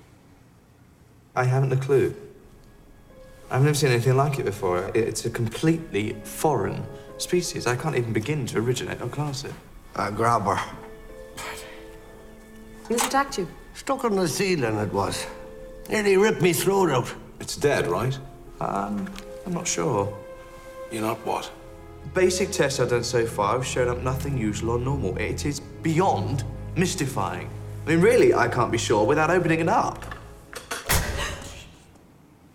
I haven't a clue. I've never seen anything like it before. It- It's a completely foreign species. I can't even begin to originate or class it. A grabber. Who's attacked you? Stuck on the ceiling it was. Nearly ripped me throat out. It's dead, right? Um, I'm not sure. You're not what? Basic tests I've done so far have shown up nothing usual or normal. It is beyond mystifying. I mean, really, I can't be sure without opening it up.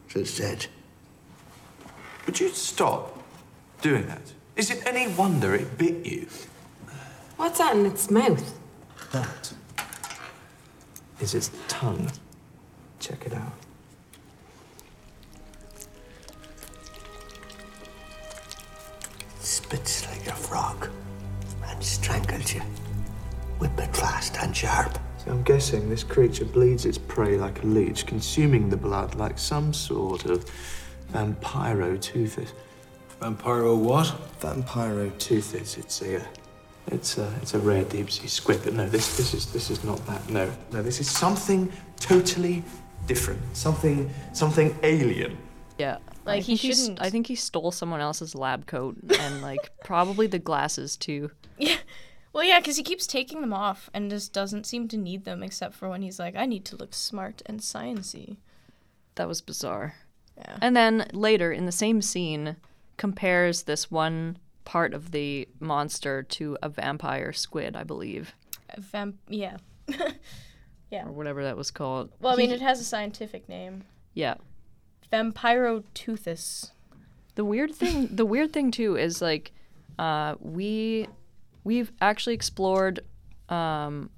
So it said. Would you stop doing that? Is it any wonder it bit you? What's that in its mouth? That is its tongue. Check it out. Spits like a frog and strangles you. Whip it fast and sharp. So I'm guessing this creature bleeds its prey like a leech, consuming the blood like some sort of Vampiroteuthis. Vampiro what? Vampiroteuthis. It's a, it's a, it's a rare deep sea squid. But no, this, this is, this is not that. No, no, this is something totally different. Something, something alien. Yeah. Like, I he think he's- shouldn't- I think he stole someone else's lab coat and, like, probably the glasses, too. Yeah. Well, yeah, because he keeps taking them off and just doesn't seem to need them except for when he's like, I need to look smart and science-y. That was bizarre. Yeah. And then later in the same scene compares this one part of the monster to a vampire squid, I believe. A vamp- yeah. yeah. Or whatever that was called. Well, I mean, He- it has a scientific name. Yeah. Vampiroteuthis. The weird thing the weird thing too is like uh we we've actually explored um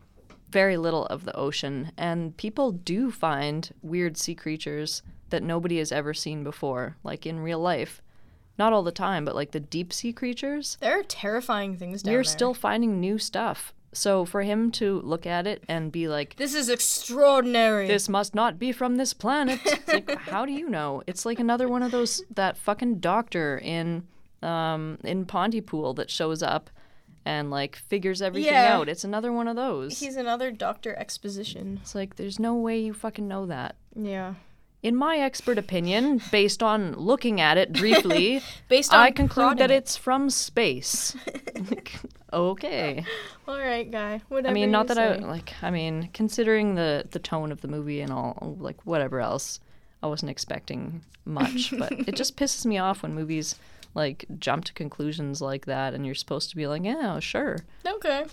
very little of the ocean, and people do find weird sea creatures that nobody has ever seen before, like in real life. Not all the time, but like the deep sea creatures. There are terrifying things down We're there. still finding new stuff. So for him to look at it and be like, This is extraordinary. this must not be from this planet. It's like, how do you know? It's like another one of those, that fucking doctor in um in Pontypool that shows up and like figures everything Yeah. out. It's another one of those. He's another Doctor Exposition. It's like, there's no way you fucking know that. Yeah. In my expert opinion, based on looking at it briefly, Based on I conclude that prodding it. it's from space. Like, okay. All right, guy. Whatever I mean, not you that say. I like. I mean, considering the the tone of the movie and all, like whatever else, I wasn't expecting much. But it just pisses me off when movies like jump to conclusions like that, and you're supposed to be like, yeah, sure. Okay.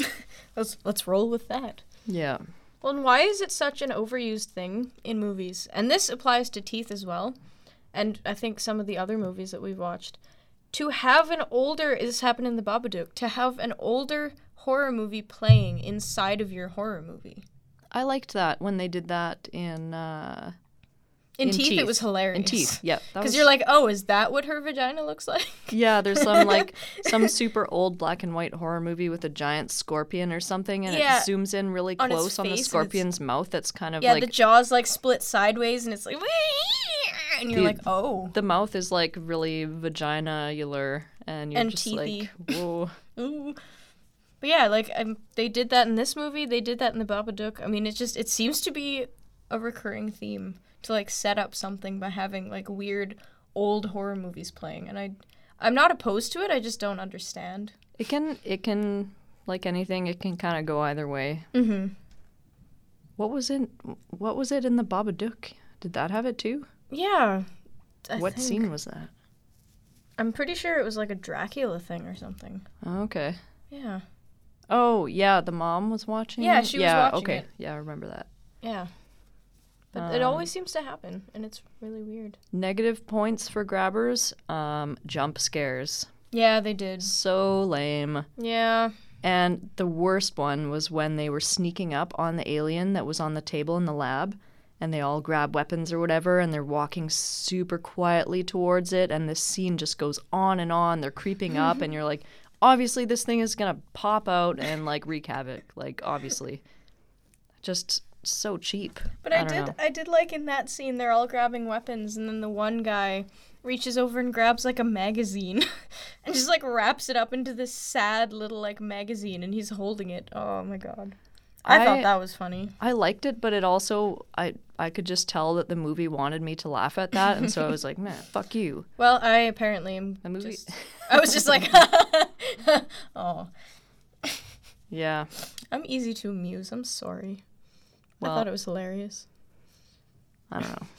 let's let's roll with that. Yeah. Well, and why is it such an overused thing in movies? And this applies to Teeth as well, and I think some of the other movies that we've watched. To have an older, this happened in The Babadook, to have an older horror movie playing inside of your horror movie. I liked that when they did that in. Uh, In, Teeth, it was hilarious. In Teeth, yeah. Because was- you're like, oh, is that what her vagina looks like? Yeah, there's some like some super old black and white horror movie with a giant scorpion or something, and Yeah. it zooms in really On its close on the face, and it's- scorpion's mouth. That's kind of Yeah, like the jaw's like split sideways, and it's like, and you're the- like, oh. The mouth is like really vagina-ular, and you're And just teethy. like, whoa. Ooh. But yeah, like um, they did that in this movie. They did that in The Babadook. I mean, it just it seems to be a recurring theme to like set up something by having like weird old horror movies playing, and I, I'm not opposed to it. I just don't understand. It can, it can, like anything, it can kind of go either way. Mm-hmm. What was it? What was it in the Babadook? Did that have it too? Yeah. I what think. scene was that? I'm pretty sure it was like a Dracula thing or something. Oh, okay. Yeah. Oh yeah, the mom was watching. Yeah, it? she was yeah, watching okay. it. Yeah, I remember that. Yeah. But it Um, always seems to happen, and it's really weird. Negative points for grabbers. Um, jump scares. Yeah, they did. So lame. Yeah. And the worst one was when they were sneaking up on the alien that was on the table in the lab, and they all grab weapons or whatever, and they're walking super quietly towards it, and this scene just goes on and on. They're creeping up, and you're like, obviously this thing is gonna pop out and like wreak havoc. Like, obviously. Just so cheap. But I, don't did know. I did like in that scene they're all grabbing weapons, and then the one guy reaches over and grabs like a magazine and just like wraps it up into this sad little like magazine, and he's holding it. Oh my god. I, I- thought that was funny. I liked it, but it also I I could just tell that the movie wanted me to laugh at that, and so I was like, man, fuck you. Well, I apparently am The movie. just- I was just like oh. Yeah. I'm easy to amuse. I'm sorry. Well, I thought it was hilarious. I don't know.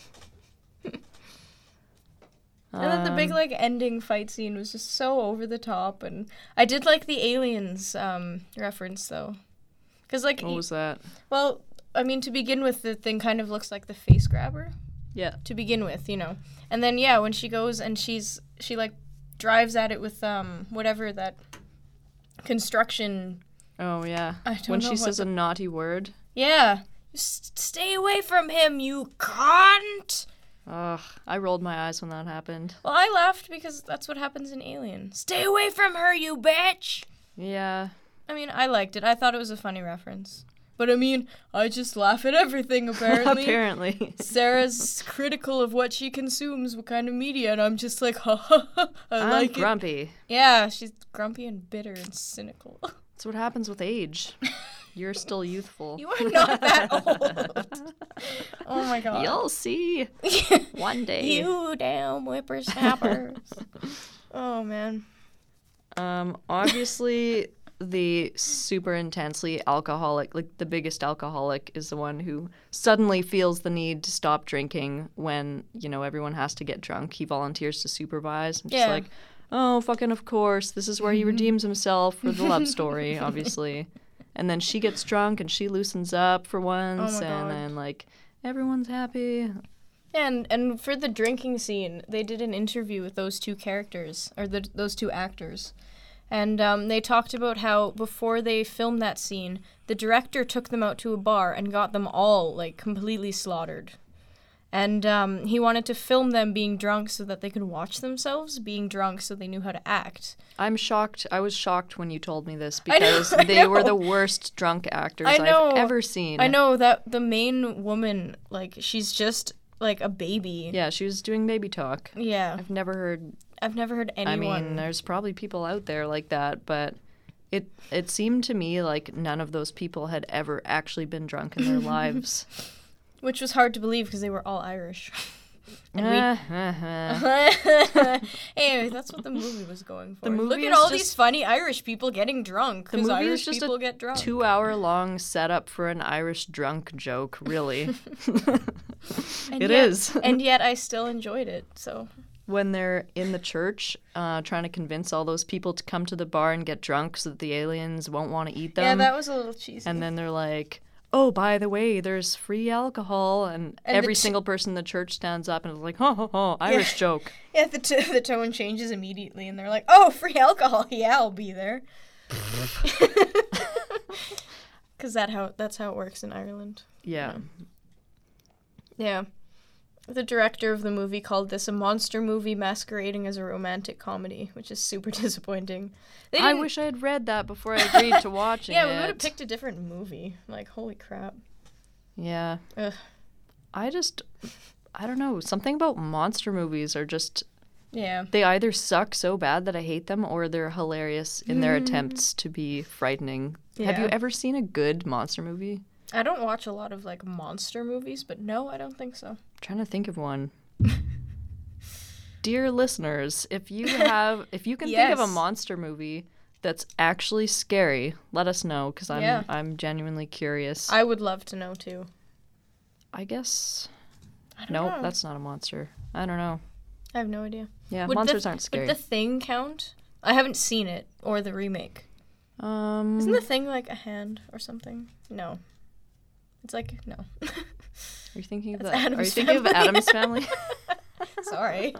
And then the big Um, like ending fight scene was just so over the top, and I did like the aliens um, reference though, because like What was that? well, I mean to begin with, the thing kind of looks like the face grabber, Yeah. To begin with, you know. And then yeah, when she goes and she's she like drives at it with um whatever that construction. Oh yeah. I don't when know she what says the- a naughty word. Yeah. S- stay away from him, you cunt. Ugh, I rolled my eyes when that happened. Well, I laughed because that's what happens in Alien. Stay away from her, you bitch. Yeah. I mean, I liked it. I thought it was a funny reference. But I mean, I just laugh at everything, apparently. Apparently. Sarah's critical of what she consumes, what kind of media, and I'm just like, ha ha ha, I I'm like grumpy. it. Yeah, she's grumpy and bitter and cynical. That's what happens with age. You're still youthful. You are not that old. Oh my god. You'll see. One day. You damn whippersnappers. Oh man. Um, obviously, the super intensely alcoholic, like the biggest alcoholic, is the one who suddenly feels the need to stop drinking when, you know, everyone has to get drunk. He volunteers to supervise. I'm just Yeah. like, oh, fucking of course. This is where he redeems himself for the love story, obviously. And then she gets drunk and she loosens up for once, my and God. then, like, everyone's happy. And and for the drinking scene, they did an interview with those two characters, or the, those two actors. And um, they talked about how before they filmed that scene, the director took them out to a bar and got them all, like, completely slaughtered. And um, he wanted to film them being drunk so that they could watch themselves being drunk so they knew how to act. I'm shocked. I was shocked when you told me this I know, because I they were know. the worst drunk actors I know. I've ever seen. I know that the main woman, like, she's just, like, a baby. Yeah, she was doing baby talk. Yeah. I've never heard... I've never heard anyone... I mean, there's probably people out there like that, but it it seemed to me like none of those people had ever actually been drunk in their lives. Which was hard to believe because they were all Irish. And we... Uh, Anyway, that's what the movie was going for. The movie Look at is all just- these funny Irish people getting drunk The because movie Irish is just people a get drunk. two-hour-long setup for an Irish drunk joke, really. And It yet- is. And yet I still enjoyed it, so... When they're in the church uh, trying to convince all those people to come to the bar and get drunk so that the aliens won't want to eat them. Yeah, that was a little cheesy. And then they're like, oh, by the way, there's free alcohol. And, And the every ch- single person in the church stands up and is like, ho, ho, ho, Irish Yeah. joke. Yeah, the, t- the tone changes immediately, and they're like, oh, free alcohol. Yeah, I'll be there. Because that how that's how it works in Ireland. Yeah. Yeah. The director of the movie called this a monster movie masquerading as a romantic comedy, which is super disappointing. They I didn't- wish I had read that before I agreed to watching yeah, it. we would have picked a different movie. Like, holy crap. Yeah. Ugh. I just, I don't know. Something about monster movies are just, Yeah. they either suck so bad that I hate them or they're hilarious in their Mm. attempts to be frightening. Have you Yeah. ever seen a good monster movie? I don't watch a lot of, like, monster movies, but no, I don't think so. I'm trying to think of one. Dear listeners, if you have, if you can think of a Yes. monster movie that's actually scary, let us know because I'm, Yeah. I'm genuinely curious. I would love to know, too. I guess. I don't Nope, know. that's not a monster. I don't know. I have no idea. Yeah, Would monsters the, aren't scary. Would The Thing count? I haven't seen it, or the remake. Um, Isn't The Thing like a hand or something? No. It's like, no. Are you thinking of That's that? Are you Addams thinking Family. of Adam's Family? Sorry.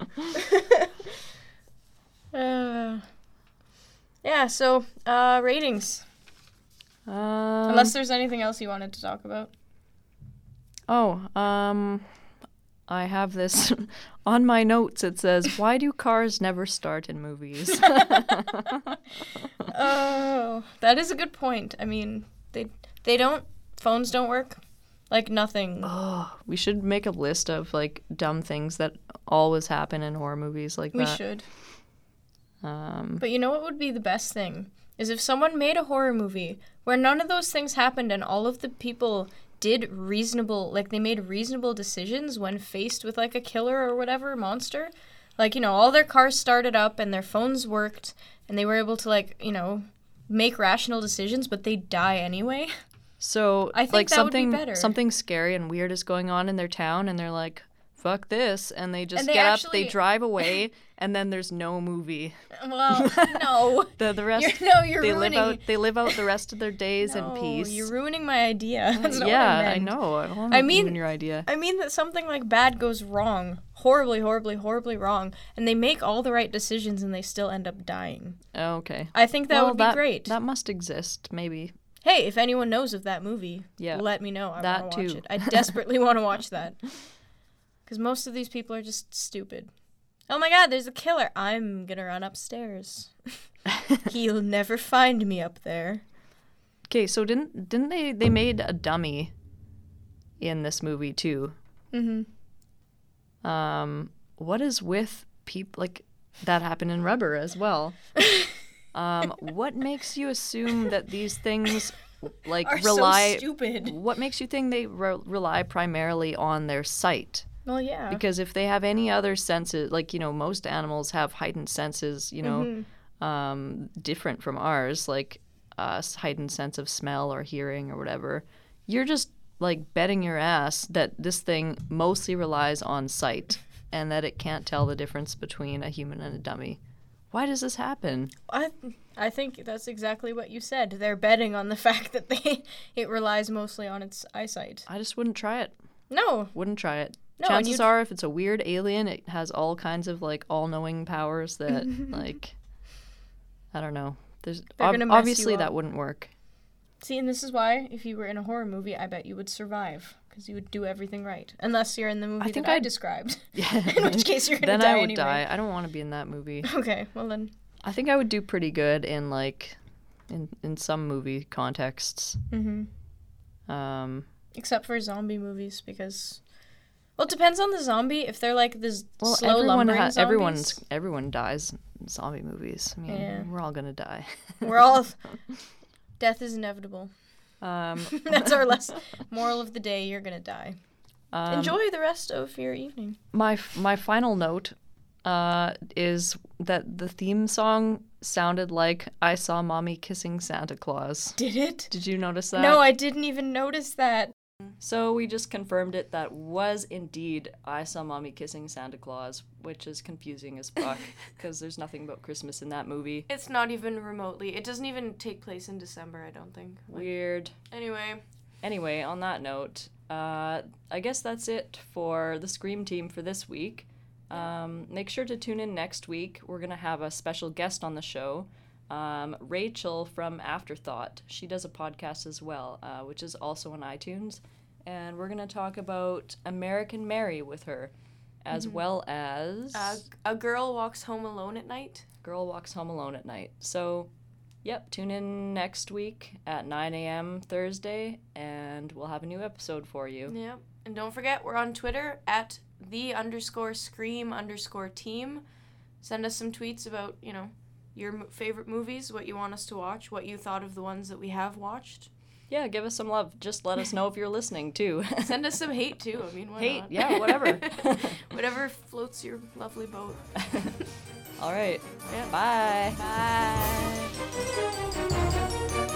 uh, yeah, so, uh, ratings. Um, Unless there's anything else you wanted to talk about. Oh, um, I have this on my notes. It says, "Why do cars never start in movies?" Oh, that is a good point. I mean, they they don't. Phones don't work. Like nothing. Oh, we should make a list of like dumb things that always happen in horror movies like We that. should. Um, But you know what would be the best thing? Is if someone made a horror movie where none of those things happened and all of the people did reasonable, like they made reasonable decisions when faced with like a killer or whatever monster. Like, you know, all their cars started up and their phones worked and they were able to like, you know, make rational decisions, but they die anyway. So I think like that would be something better. something scary and weird is going on in their town and they're like, fuck this, and they just And they get actually- up, they drive away, and then there's no movie. Well, no. the the rest You're, no, you're they ruining. live out they live out the rest of their days no, in peace. You're ruining my idea. That's not yeah, what I, I meant. know. I don't want I to mean, ruin your idea. I mean that something like bad goes wrong, horribly, horribly, horribly wrong, and they make all the right decisions and they still end up dying. Okay. I think that well, would be that, great. That must exist, maybe. Hey, if anyone knows of that movie, Yeah. let me know. I That want to watch too. it. I desperately want to watch that. Because most of these people are just stupid. Oh my god, there's a killer. I'm gonna run upstairs. He'll never find me up there. Okay, so didn't didn't they they made a dummy in this movie too? Mm-hmm. Um, what is with people like that happened in Rubber as well? um, what makes you assume that these things like Are so rely? stupid. What makes you think they re- rely primarily on their sight? Well, yeah. Because if they have any other senses, like, you know, most animals have heightened senses, you know, Mhm. um, different from ours, like a heightened sense of smell or hearing or whatever. You're just, like, betting your ass that this thing mostly relies on sight and that it can't tell the difference between a human and a dummy. Why does this happen? I I think that's exactly what you said. They're betting on the fact that they it relies mostly on its eyesight. I just wouldn't try it. No. Wouldn't try it. No, and Chances you'd- are, if it's a weird alien, it has all kinds of, like, all-knowing powers that, like, I don't know. There's They're ob- gonna mess you obviously up. that wouldn't work. See, and this is why, if you were in a horror movie, I bet you would survive. Because you would do everything right. Unless you're in the movie think that I I'd- described. Yeah. In which case you're going to then die I would anyway. die. I don't want to be in that movie. Okay, well then. I think I would do pretty good in, like, in in some movie contexts. Mm-hmm. Um, Except for zombie movies, because... Well, it depends on the zombie. If they're like this well, slow everyone lumbering ha- zombies... everyone's everyone dies in zombie movies. I mean, Yeah. we're all gonna die. We're all... Death is inevitable. Um, That's our less moral of the day. You're gonna die. Um, Enjoy the rest of your evening. My f- my final note uh, is that the theme song sounded like I Saw Mommy Kissing Santa Claus. Did it? Did you notice that? No, I didn't even notice that. So we just confirmed it. That was indeed I Saw Mommy Kissing Santa Claus, which is confusing as fuck because there's nothing about Christmas in that movie. It's not even remotely. It doesn't even take place in December, I don't think. Like, Weird. anyway. Anyway, on that note, uh, I guess that's it for the Scream team for this week. Um, make sure to tune in next week. We're going to have a special guest on the show, um, Rachel from Afterthought. She does a podcast as well, uh, which is also on iTunes. And we're going to talk about American Mary with her, as Mhm. well as... Uh, a girl walks home alone at night. Girl Walks Home Alone at Night. So... Yep, tune in next week at nine a.m. Thursday, and we'll have a new episode for you. Yep. And don't forget, we're on Twitter at the underscore scream underscore team. Send us some tweets about, you know, your m- favorite movies, what you want us to watch, what you thought of the ones that we have watched. Yeah, give us some love. Just let us know if you're listening, too. Send us some hate, too. I mean, why Hate, not? yeah, whatever. Whatever floats your lovely boat. All right. Yeah. Bye. Bye.